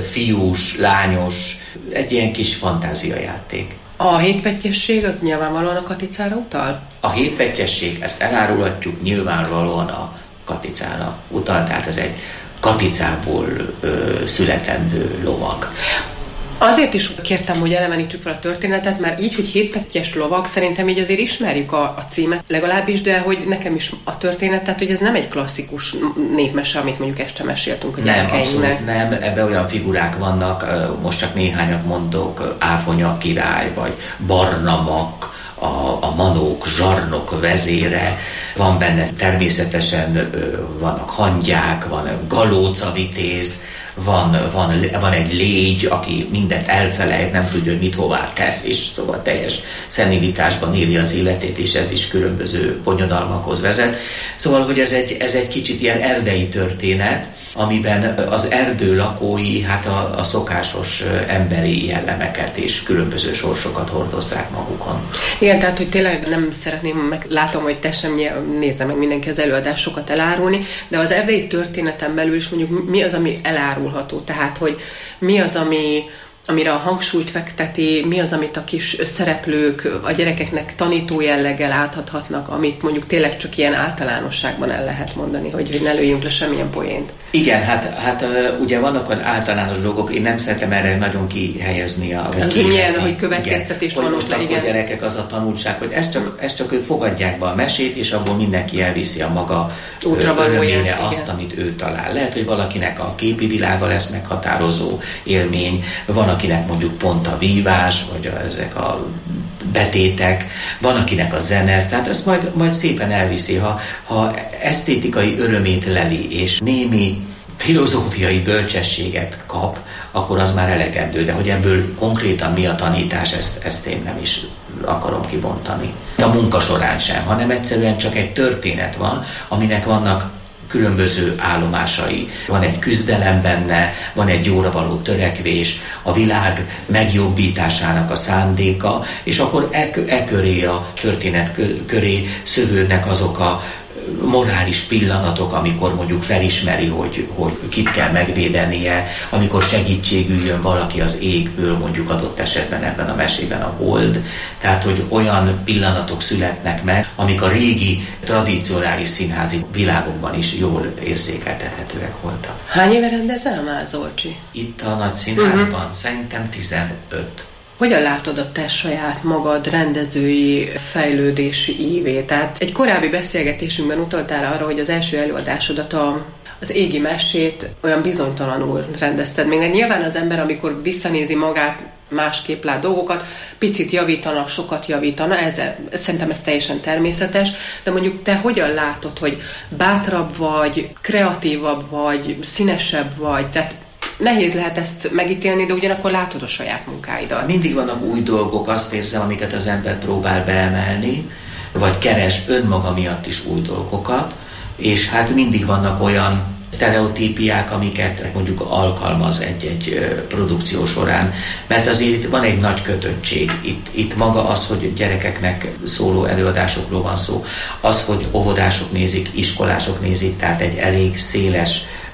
fiús, lányos, egy ilyen kis fantáziajáték. A hétpettyesség az nyilvánvalóan a Katicára utal? A hétpettyesség, ezt elárulhatjuk, nyilvánvalóan a Katicára utal, tehát ez egy Katicából ö, születendő lovag. Azért is kértem, hogy elevenítsük fel a történetet, mert így, hogy hétpettyes lovag, szerintem így azért ismerjük a, a címet legalábbis, de hogy nekem is a történet, tehát hogy ez nem egy klasszikus népmese, amit mondjuk este meséltünk a gyerekeinknek. Nem, abszolút nem, ebben olyan figurák vannak, most csak néhányat mondok, Áfonya király, vagy Barnamak, a, a manók, zsarnok vezére, van benne természetesen, vannak hangyák, van galóca vitéz, Van, van, van egy légy, aki mindent elfelejt, nem tudja, hogy mit hová tesz, és szóval teljes szenilitásban éli az életét, és ez is különböző bonyodalmakhoz vezet. Szóval, hogy ez egy, ez egy kicsit ilyen erdei történet, amiben az erdő lakói hát a, a szokásos emberi jellemeket és különböző sorsokat hordozzák magukon. Igen, tehát, hogy tényleg nem szeretném, meg látom, hogy te sem nézze meg mindenki az előadásokat elárulni, de az erdei történeten belül is mondjuk mi az, ami elárulható, tehát, hogy mi az, ami amire a hangsúlyt fekteti, mi az, amit a kis szereplők a gyerekeknek tanító jelleggel átadhatnak, amit mondjuk tényleg csak ilyen általánosságban el lehet mondani, hogy, hogy ne lőjünk le semmilyen poént. Igen, hát, hát ugye vannak olyan általános dolgok, én nem szeretem erre nagyon kihelyezni a... Az milyen, hogy következtetés van ott le, igen. A gyerekek az a tanulság, hogy ezt csak, ezt csak ők fogadják be a mesét, és abból mindenki elviszi a maga örömére azt, amit ő talál. Lehet, hogy valakinek a képi világa lesz meghatározó élmény, van, akinek mondjuk pont a vívás, vagy a, ezek a betétek, van, akinek a zene, tehát ezt majd, majd szépen elviszi, ha, ha esztétikai örömét leli, és némi filozófiai bölcsességet kap, akkor az már elegendő, de hogy ebből konkrétan mi a tanítás, ezt, ezt én nem is akarom kibontani. A munka során sem, hanem egyszerűen csak egy történet van, aminek vannak különböző állomásai. Van egy küzdelem benne, van egy jóra való törekvés, a világ megjobbításának a szándéka, és akkor e, e köré a történet köré szövődnek azok a morális pillanatok, amikor mondjuk felismeri, hogy, hogy kit kell megvédenie, amikor segítségül jön valaki az égből, mondjuk adott esetben ebben a mesében a hold. Tehát, hogy olyan pillanatok születnek meg, amik a régi, tradicionális színházi világokban is jól érzékeltethetőek voltak. Hány éve rendezel már, Zolcsi? Itt a Nagy Színházban uh-huh. szerintem tizenöt. Hogyan látod a te saját magad rendezői fejlődési ívét? Tehát egy korábbi beszélgetésünkben utaltál arra, hogy az első előadásodat, a, az Égi Mesét olyan bizonytalanul rendezted. Még nyilván az ember, amikor visszanézi magát, másképp lát dolgokat, picit javítana, sokat javítana, ez, szerintem ez teljesen természetes, de mondjuk te hogyan látod, hogy bátrabb vagy, kreatívabb vagy, színesebb vagy, tehát nehéz lehet ezt megítélni, de ugyanakkor látod a saját munkáidat. Mindig vannak új dolgok, azt érzem, amiket az ember próbál beemelni, vagy keres önmaga miatt is új dolgokat, és hát mindig vannak olyan sztereotípiák, amiket mondjuk alkalmaz egy-egy produkció során, mert azért itt van egy nagy kötöttség. Itt, itt maga az, hogy gyerekeknek szóló előadásokról van szó, az, hogy óvodások nézik, iskolások nézik, tehát egy elég széles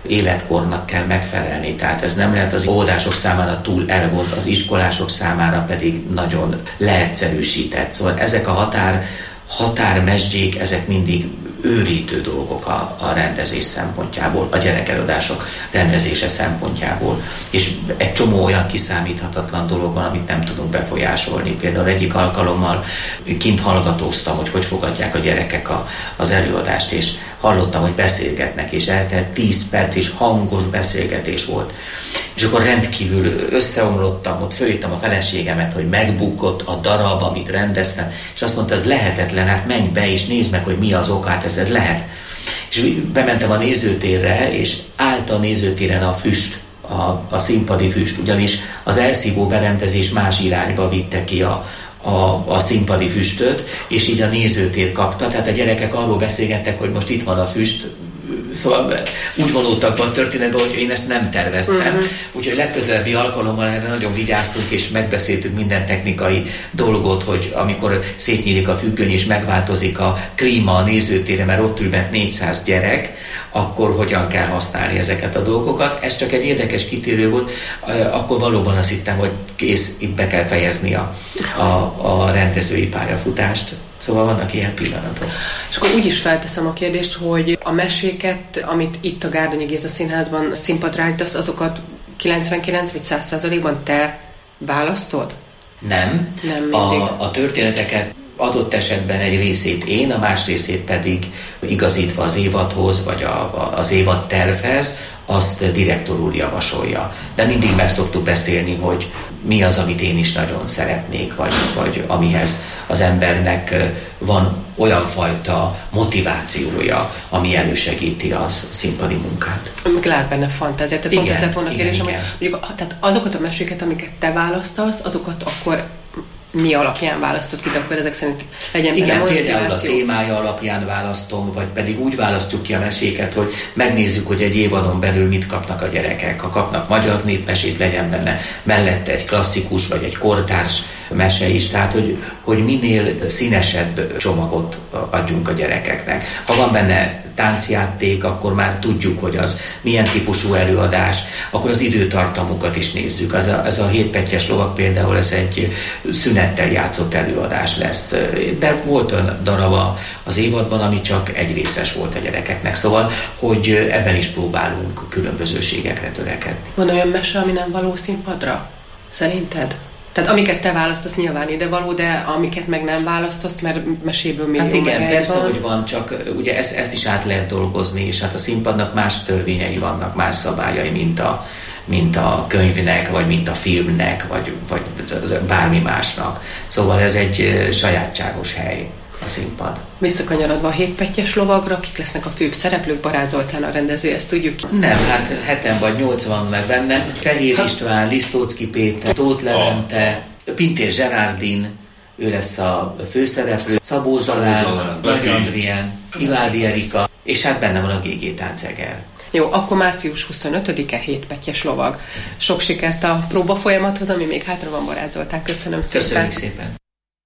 életkornak kell megfelelni. Tehát ez nem lehet az óvodások számára túl elvont, az iskolások számára pedig nagyon leegyszerűsített. Szóval ezek a határ, határmezsdjék, ezek mindig őrítő dolgok a, a rendezés szempontjából, a gyerekelőadások rendezése szempontjából. És egy csomó olyan kiszámíthatatlan dolog van, amit nem tudunk befolyásolni. Például egyik alkalommal kint hallgatóztam, hogy hogy fogadják a gyerekek a, az előadást, és hallottam, hogy beszélgetnek, és eltelt tíz perc, és hangos beszélgetés volt. És akkor rendkívül összeomlottam, ott följöttem a feleségemet, hogy megbukott a darab, amit rendeztem, és azt mondta, ez lehetetlen, hát menj be, és nézd meg, hogy mi az okát, ez lehet. És bementem a nézőtérre, és állt a nézőtéren a füst, a, a színpadi füst, ugyanis az elszívó berendezés más irányba vitte ki a, a, a színpadi füstöt, és így a nézőtér kapta, tehát a gyerekek arról beszélgettek, hogy most itt van a füst, szóval úgy vonultak be a történetbe, hogy én ezt nem terveztem. Uh-huh. Úgyhogy legközelebbi alkalommal erre nagyon vigyáztunk, és megbeszéltük minden technikai dolgot, hogy amikor szétnyílik a függöny, és megváltozik a klíma a nézőtére, mert ott ül bent négyszáz gyerek, akkor hogyan kell használni ezeket a dolgokat. Ez csak egy érdekes kitérő volt, akkor valóban azt hittem, hogy kész, itt be kell fejezni a, a, a rendezői pályafutást. Szóval vannak ilyen pillanatok. És akkor úgy is felteszem a kérdést, hogy a meséket, amit itt a Gárdonyi Géza Színházban színpadra állítasz, azokat kilencvenkilenc vagy száz százalékban te választod? Nem. Nem a, a történeteket adott esetben egy részét én, a más részét pedig igazítva az évadhoz, vagy a, a, az évad tervhez, azt direktor úr javasolja. De mindig meg szoktuk beszélni, hogy mi az, amit én is nagyon szeretnék, vagy, vagy amihez az embernek van olyan fajta motivációja, ami elősegíti a színpadi munkát. Még lát benne fantáziát. Tehát pont ezért volna a kérdés, hogy mondjuk, tehát azokat a meséket, amiket te választasz, azokat akkor mi alapján választod ki, de akkor ezek szerint legyen igen, benne például a témája alapján választom, vagy pedig úgy választjuk ki a meséket, hogy megnézzük, hogy egy évadon belül mit kapnak a gyerekek. Ha kapnak magyar népmesét, legyen benne mellette egy klasszikus, vagy egy kortárs mese is, tehát hogy, hogy minél színesebb csomagot adjunk a gyerekeknek. Ha van benne táncjáték, akkor már tudjuk, hogy az milyen típusú előadás, akkor az időtartamukat is nézzük. Ez a, ez a hétpettyes lovag például, ez egy szünettel játszott előadás lesz. De volt olyan darab az évadban, ami csak egy részes volt a gyerekeknek. Szóval, hogy ebben is próbálunk különbözőségekre törekedni. Van olyan mese, ami nem való színpadra? Szerinted? Tehát amiket te választasz, nyilván ide való, de amiket meg nem választasz, mert meséből millió hát igen, persze, van. hogy van, csak ugye ezt, ezt is át lehet dolgozni, és hát a színpadnak más törvényei vannak, más szabályai, mint a, mint a könyvnek, vagy mint a filmnek, vagy, vagy bármi másnak. Szóval ez egy sajátságos hely, a színpad. Visszakanyarodva a hétpettyes lovagra, kik lesznek a főbb szereplők? Barát Zoltán a rendező, ezt tudjuk? Nem, hát heten vagy nyolcvan meg benne. Fehér ha. István, Lisztóczky Péter, Tóth Levente, Pintér Zserárdin, ő lesz a főszereplő, Szabó Zalán, Nagy Andrien, Ivádi Erika, és hát benne van a gé gé Tánceger. Jó, akkor március huszonötödike hétpettyes lovag. Sok sikert a próba folyamathoz, ami még hátra van, Barát Zoltán. Köszönöm szépen. Köszönjük szépen.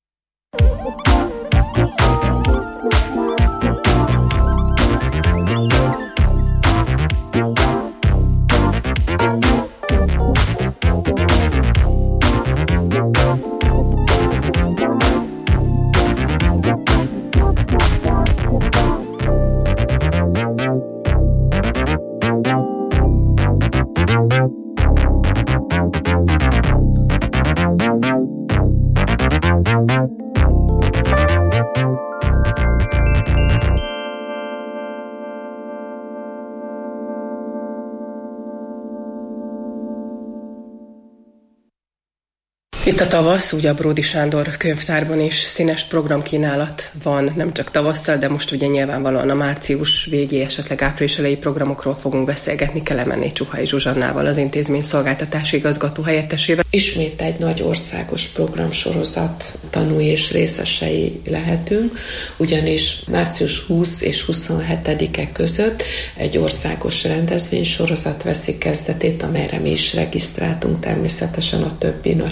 Itt a tavasz, ugye a Bródi Sándor könyvtárban is színes programkínálat van, nem csak tavasszal, de most ugye nyilvánvalóan a március végé, esetleg április elejé programokról fogunk beszélgetni Kelemenné Csuhai Zsuzsannával, az intézmény szolgáltatási igazgató helyettesével. Ismét egy nagy országos programsorozat tanúi és részesei lehetünk, ugyanis március huszadika és huszonhetedike között egy országos rendezvénysorozat veszi kezdetét, amelyre mi is regisztráltunk természetesen a többi nagykönyv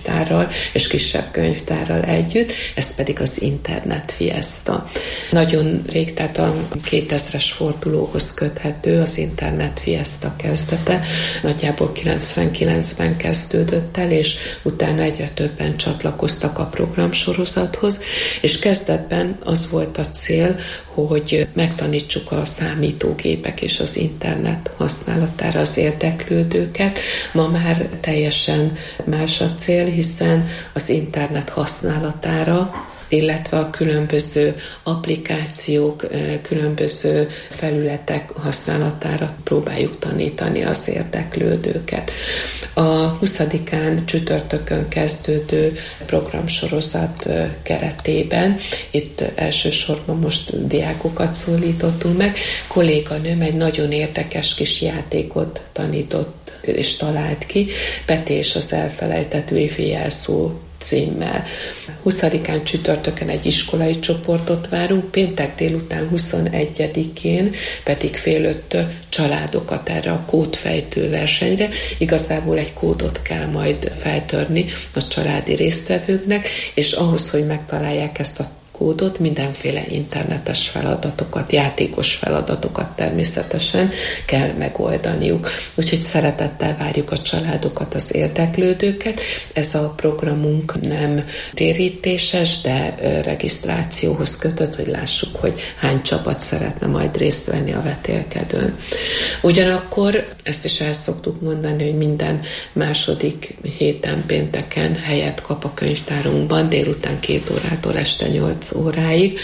könyvtárral és kisebb könyvtárral együtt, ez pedig az Internet Fiesta. Nagyon rég, tehát a kétezres fordulóhoz köthető az Internet Fiesta kezdete. Nagyjából kilencvenkilencben kezdődött el, és utána egyre többen csatlakoztak a programsorozathoz, és kezdetben az volt a cél, hogy megtanítsuk a számítógépek és az internet használatára az érdeklődőket. Ma már teljesen más a cél, hiszen az internet használatára, illetve a különböző applikációk, különböző felületek használatára próbáljuk tanítani az érdeklődőket. A huszadikán csütörtökön kezdődő programsorozat keretében, itt elsősorban most diákokat szólítottunk meg, kolléganőm egy nagyon érdekes kis játékot tanított és talált ki, Peti és az elfelejtett Wi-Fi jelszó címmel. huszadikán csütörtökön egy iskolai csoportot várunk, péntek délután huszonegyedikén pedig fél öttől családokat erre a kódfejtő versenyre. Igazából egy kódot kell majd feltörni a családi résztvevőknek, és ahhoz, hogy megtalálják ezt a kódot, mindenféle internetes feladatokat, játékos feladatokat természetesen kell megoldaniuk. Úgyhogy szeretettel várjuk a családokat, az érdeklődőket. Ez a programunk nem térítéses, de regisztrációhoz kötött, hogy lássuk, hogy hány csapat szeretne majd részt venni a vetélkedőn. Ugyanakkor ezt is el szoktuk mondani, hogy minden második héten pénteken helyet kap a könyvtárunkban, délután két órától este nyolc óráig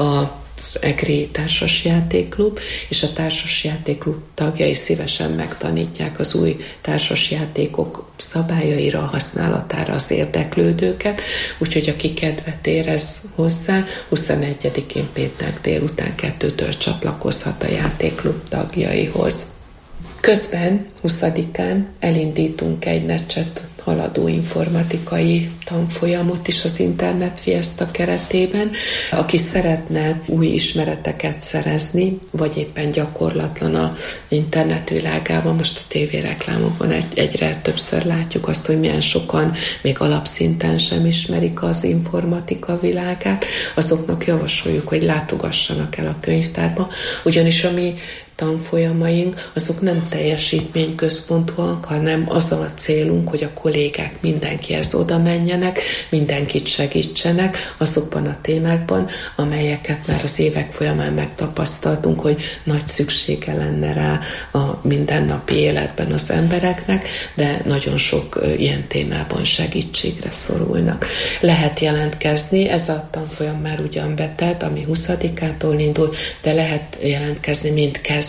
az EGRI Társasjátékklub, és a Társasjátékklub tagjai szívesen megtanítják az új társasjátékok szabályaira, használatára az érdeklődőket, úgyhogy aki kedvet érez hozzá, huszonegyedikén péntek délután kettőtől csatlakozhat a játékklub tagjaihoz. Közben huszadikán elindítunk egy Necset haladó informatikai tanfolyamot is az Internet Fiesta keretében. Aki szeretne új ismereteket szerezni, vagy éppen gyakorlatlan a internet világában, most a tévéreklámokban egy, egyre többször látjuk azt, hogy milyen sokan még alapszinten sem ismerik az informatika világát, azoknak javasoljuk, hogy látogassanak el a könyvtárba, ugyanis a mi tanfolyamaink, azok nem teljesítményközpontúak, hanem az a célunk, hogy a kollégák mindenkihez oda menjenek, mindenkit segítsenek azokban a témákban, amelyeket már az évek folyamán megtapasztaltunk, hogy nagy szüksége lenne rá a mindennapi életben az embereknek, de nagyon sok ilyen témában segítségre szorulnak. Lehet jelentkezni, ez a tanfolyam már ugyan betelt, ami huszadikától indul, de lehet jelentkezni mind kezd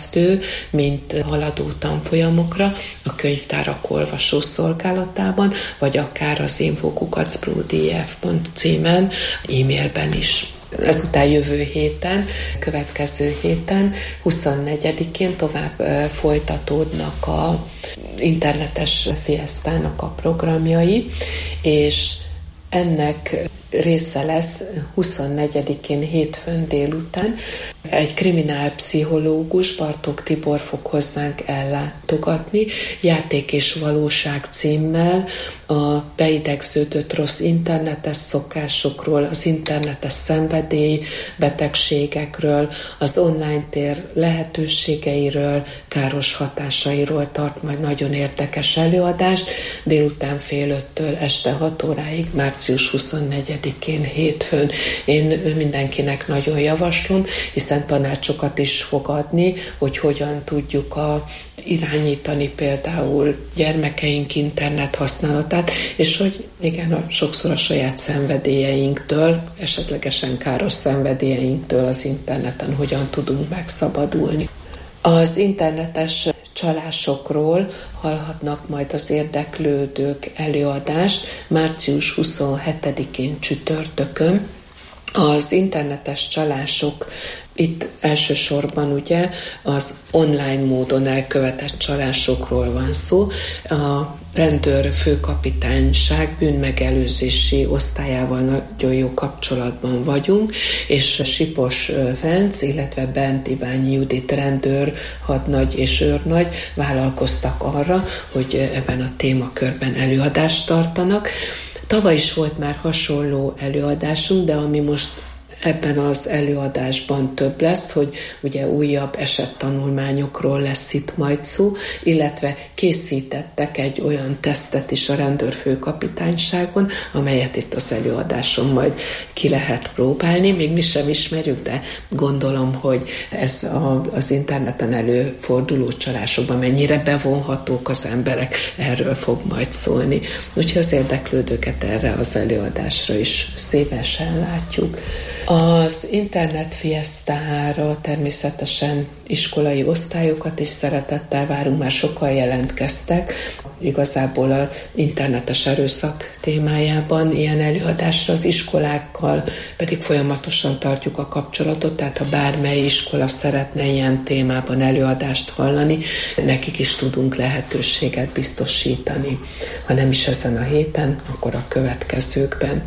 mint haladó tanfolyamokra a könyvtárak olvasó szolgálatában, vagy akár az infokukacprudf pont címen, e-mailben is. Ezután jövő héten, következő héten, huszonnegyedikén tovább folytatódnak a internetes fiesztának a programjai, és ennek része lesz huszonnegyedikén hétfőn délután. Egy kriminálpszichológus, Bartók Tibor fog hozzánk ellátogatni, Játék és valóság címmel a beidegződött rossz internetes szokásokról, az internetes szenvedély betegségekről, az online tér lehetőségeiről, káros hatásairól tart majd nagyon érdekes előadást, délután fél öttől este hat óráig, március huszonnegyedikén hétfőn. Én mindenkinek nagyon javaslom, hiszen tanácsokat is fog adni, hogy hogyan tudjuk a irányítani például gyermekeink internet használatát, és hogy igen, a, sokszor a saját szenvedélyeinktől, esetlegesen káros szenvedélyeinktől az interneten hogyan tudunk megszabadulni. Az internetes csalásokról hallhatnak majd az érdeklődők előadást március huszonhetedikén csütörtökön. Az internetes csalások, itt elsősorban ugye az online módon elkövetett csalásokról van szó. A rendőr főkapitányság bűnmegelőzési osztályával nagyon jó kapcsolatban vagyunk, és Sipos Ferenc, illetve Bent Iványi Judit rendőr, hadnagy és őrnagy vállalkoztak arra, hogy ebben a témakörben előadást tartanak. Tavaly is volt már hasonló előadásunk, de ami most ebben az előadásban több lesz, hogy ugye újabb esettanulmányokról lesz itt majd szó, illetve készítettek egy olyan tesztet is a rendőrfőkapitányságon, amelyet itt az előadáson majd ki lehet próbálni. Még mi sem ismerjük, de gondolom, hogy ez a, az interneten előforduló csalásokban mennyire bevonhatók az emberek, erről fog majd szólni. Úgyhogy az érdeklődőket erre az előadásra is szívesen látjuk. Az internet fiesztára természetesen iskolai osztályokat is szeretettel várunk, már sokan jelentkeztek. Igazából az internetes erőszak témájában ilyen előadásra, az iskolákkal pedig folyamatosan tartjuk a kapcsolatot, tehát ha bármely iskola szeretne ilyen témában előadást hallani, nekik is tudunk lehetőséget biztosítani. Ha nem is ezen a héten, akkor a következőkben.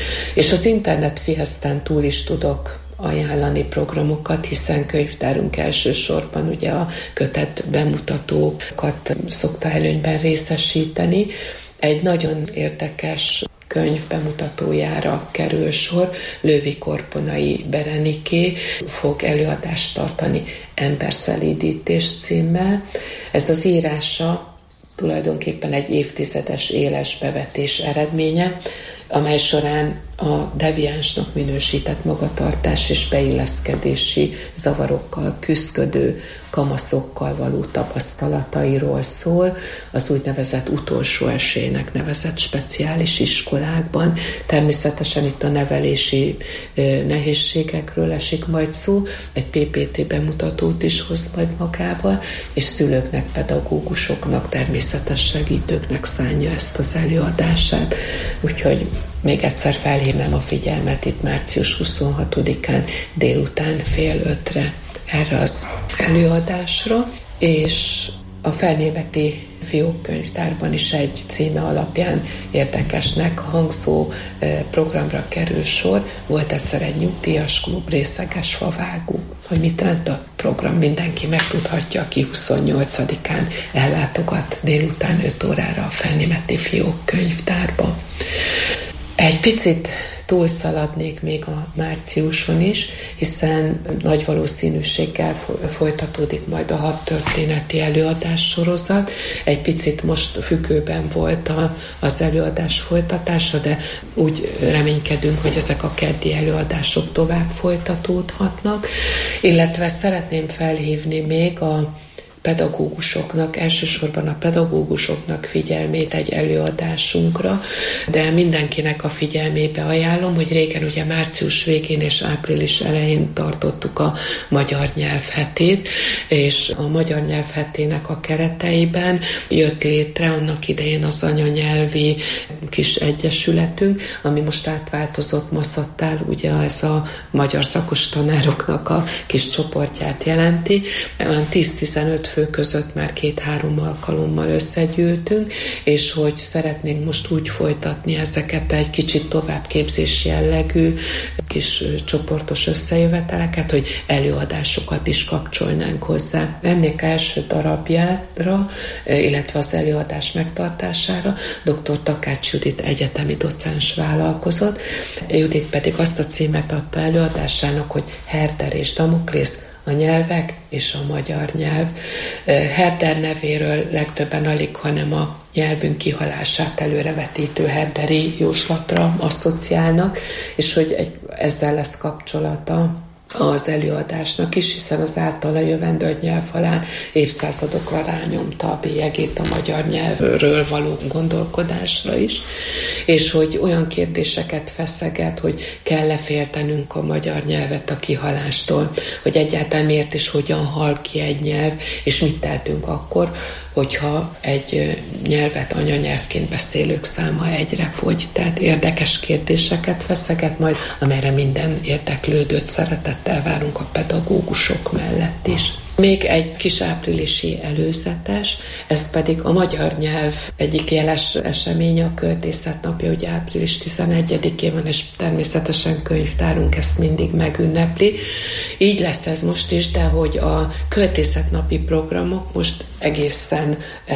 És az internet fiesztán túl is tudok ajánlani programokat, hiszen könyvtárunk elsősorban ugye a kötet bemutatókat szokta előnyben részesíteni. Egy nagyon érdekes könyv bemutatójára kerül sor, Lővi Korponai Bereniké fog előadást tartani Emberszelídítés címmel. Ez az írása tulajdonképpen egy évtizedes éles bevetés eredménye, amely során a deviánsnak minősített magatartás és beilleszkedési zavarokkal küszködő kamaszokkal való tapasztalatairól szól, az úgynevezett utolsó esélynek nevezett speciális iskolákban. Természetesen itt a nevelési nehézségekről esik majd szó, egy pé pé té bemutatót is hoz majd magával, és szülőknek, pedagógusoknak, természetes segítőknek szánja ezt az előadását. Úgyhogy még egyszer felhívnám a figyelmet itt március huszonhatodikán délután fél ötre erre az előadásra, és a Felnémeti Fiókkönyvtárban is egy címe alapján érdekesnek hangzó programra kerül sor. Volt egyszer egy nyugdíjas klub, Részeges favágó. Hogy mit jelent a program, mindenki megtudhatja, aki huszonnyolcadikán ellátogat délután öt órára a Felnémeti Fiókkönyvtárba. Egy picit túlszaladnék még a márciuson is, hiszen nagy valószínűséggel folytatódik majd a hat történeti előadás sorozat. Egy picit most függőben volt a, az előadás folytatása, de úgy reménykedünk, hogy ezek a keddi előadások tovább folytatódhatnak, illetve szeretném felhívni még a pedagógusoknak, elsősorban a pedagógusoknak figyelmét egy előadásunkra, de mindenkinek a figyelmébe ajánlom, hogy régen ugye március végén és április elején tartottuk a magyar nyelv hetét, és a magyar nyelv hetének a kereteiben jött létre annak idején az anyanyelvi kis egyesületünk, ami most átváltozott Maszattál, ugye ez a magyar szakos tanároknak a kis csoportját jelenti. tíz-tizenöt fő között már két-három alkalommal összegyűltünk, és hogy szeretnénk most úgy folytatni ezeket egy kicsit továbbképzés jellegű kis csoportos összejöveteleket, hogy előadásokat is kapcsolnánk hozzá. Ennek első darabjára, illetve az előadás megtartására dr. Takács Judit egyetemi docens vállalkozott. Judit pedig azt a címet adta előadásának, hogy Herder és Damoklész, a nyelvek és a magyar nyelv. Herder nevéről legtöbben alig, hanem a nyelvünk kihalását előrevetítő herderi jóslatra asszociálnak, és hogy egy, ezzel lesz kapcsolata az előadásnak is, hiszen az általa jövendő nyelvhalál évszázadokra rányomta a bélyegét a magyar nyelvről való gondolkodásra is, és hogy olyan kérdéseket feszeget, hogy kell-e féltenünk a magyar nyelvet a kihalástól, hogy egyáltalán miért és hogyan hal ki egy nyelv, és mit tehetünk akkor, hogyha egy nyelvet anyanyelvként beszélők száma egyre fogy. Tehát érdekes kérdéseket feszeget majd, amelyre minden érdeklődőt szeretettel várunk a pedagógusok mellett is. Még egy kis áprilisi előzetes, ez pedig a magyar nyelv egyik jeles eseménye, a Költészet napja, ugye április tizenegyedikén van, és természetesen könyvtárunk ezt mindig megünnepli. Így lesz ez most is, de hogy a költészetnapi programok most egészen egy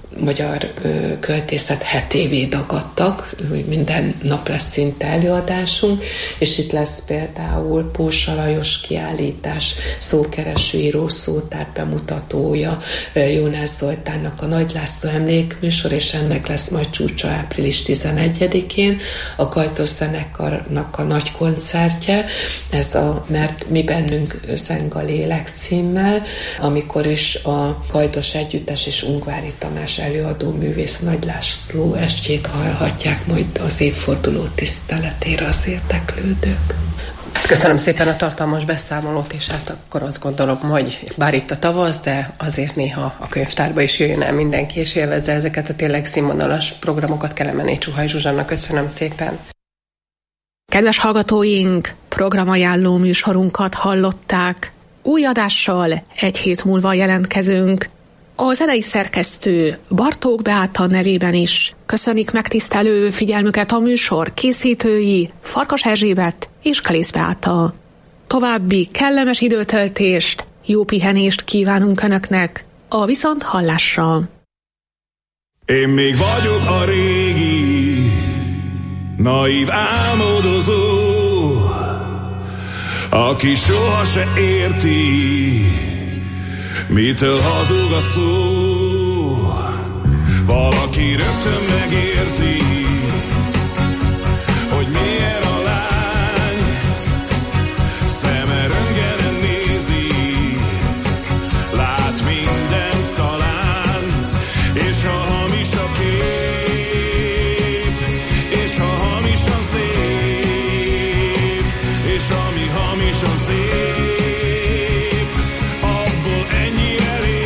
magyar költészet hetévé dagadtak, hogy minden nap lesz szinte előadásunk, és itt lesz például Pósa Lajos kiállítás, szókeresőíró, szótár bemutatója, Jónás Zoltánnak a Nagy László emlékműsor, és ennek lesz majd csúcsa április tizenegyedikén, a Kajtos zenekarnak a nagy koncertje, ez a Mert mi bennünk zeng a lélek címmel, amikor is a Kajtos Együttes és Ungvári Tamás előadó művész Nagy László estjét hallhatják majd az évforduló tiszteletére az érdeklődők. Köszönöm szépen a tartalmas beszámolót, és hát akkor azt gondolom, hogy bár itt a tavasz, de azért néha a könyvtárba is jöjjön el mindenki, és élvezze ezeket a tényleg színvonalas programokat. Kelemené Csuhaj Zsuzsanna, köszönöm szépen. Kedves hallgatóink, programajánló műsorunkat hallották. Új adással egy hét múlva jelentkezünk. A zenei szerkesztő Bartók Beáta nevében is köszönik megtisztelő figyelmüket a műsor készítői Farkas Erzsébet és Kalész Beáta. További kellemes időtöltést, jó pihenést kívánunk Önöknek, a viszont hallásra. Én még vagyok a régi, naív álmodozó, aki soha se érti, mitől hazug a szó. Valaki rögtön megérzi, hogy milyen a lány, szeme röntgenen nézi, lát mindent talán, és ha hamis a kép, és ha hamisan szép, és ami hamisan szép, abból ennyi elég.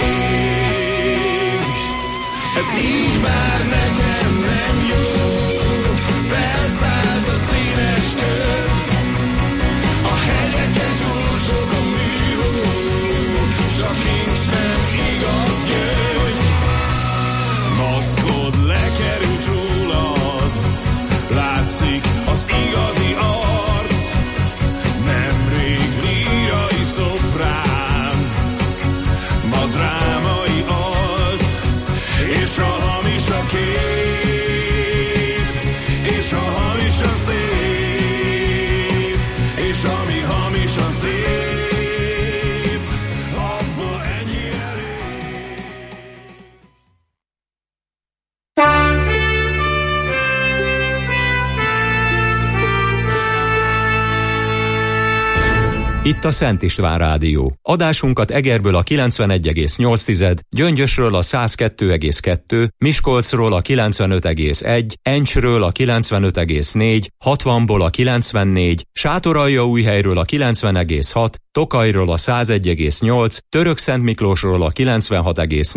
Ez így már nekem nem jó, felszállt a színes kör, a hegyeken túl sok a műhó, csak nincs nem igaz gyöngy. Maszkod lekerült rólad, látszik az igazi arc, nemrég lírai szoprán, ma drámai arc, és a hamis a kép, és a hamisan szép, és ami hamisan szép, abból ennyi elég. Itt a Szent István Rádió. Adásunkat Egerből a kilencvenegy egész nyolc, Gyöngyösről a száz kettő egész kettő, Miskolcról a kilencvenöt egész egy, Encsről a kilencvenöt egész négy, hatvanból a kilencvennégy, Sátoraljaújhelyről a kilencven egész hat, Tokajról a száz egy egész nyolc, Törökszentmiklósról a kilencvenhat egész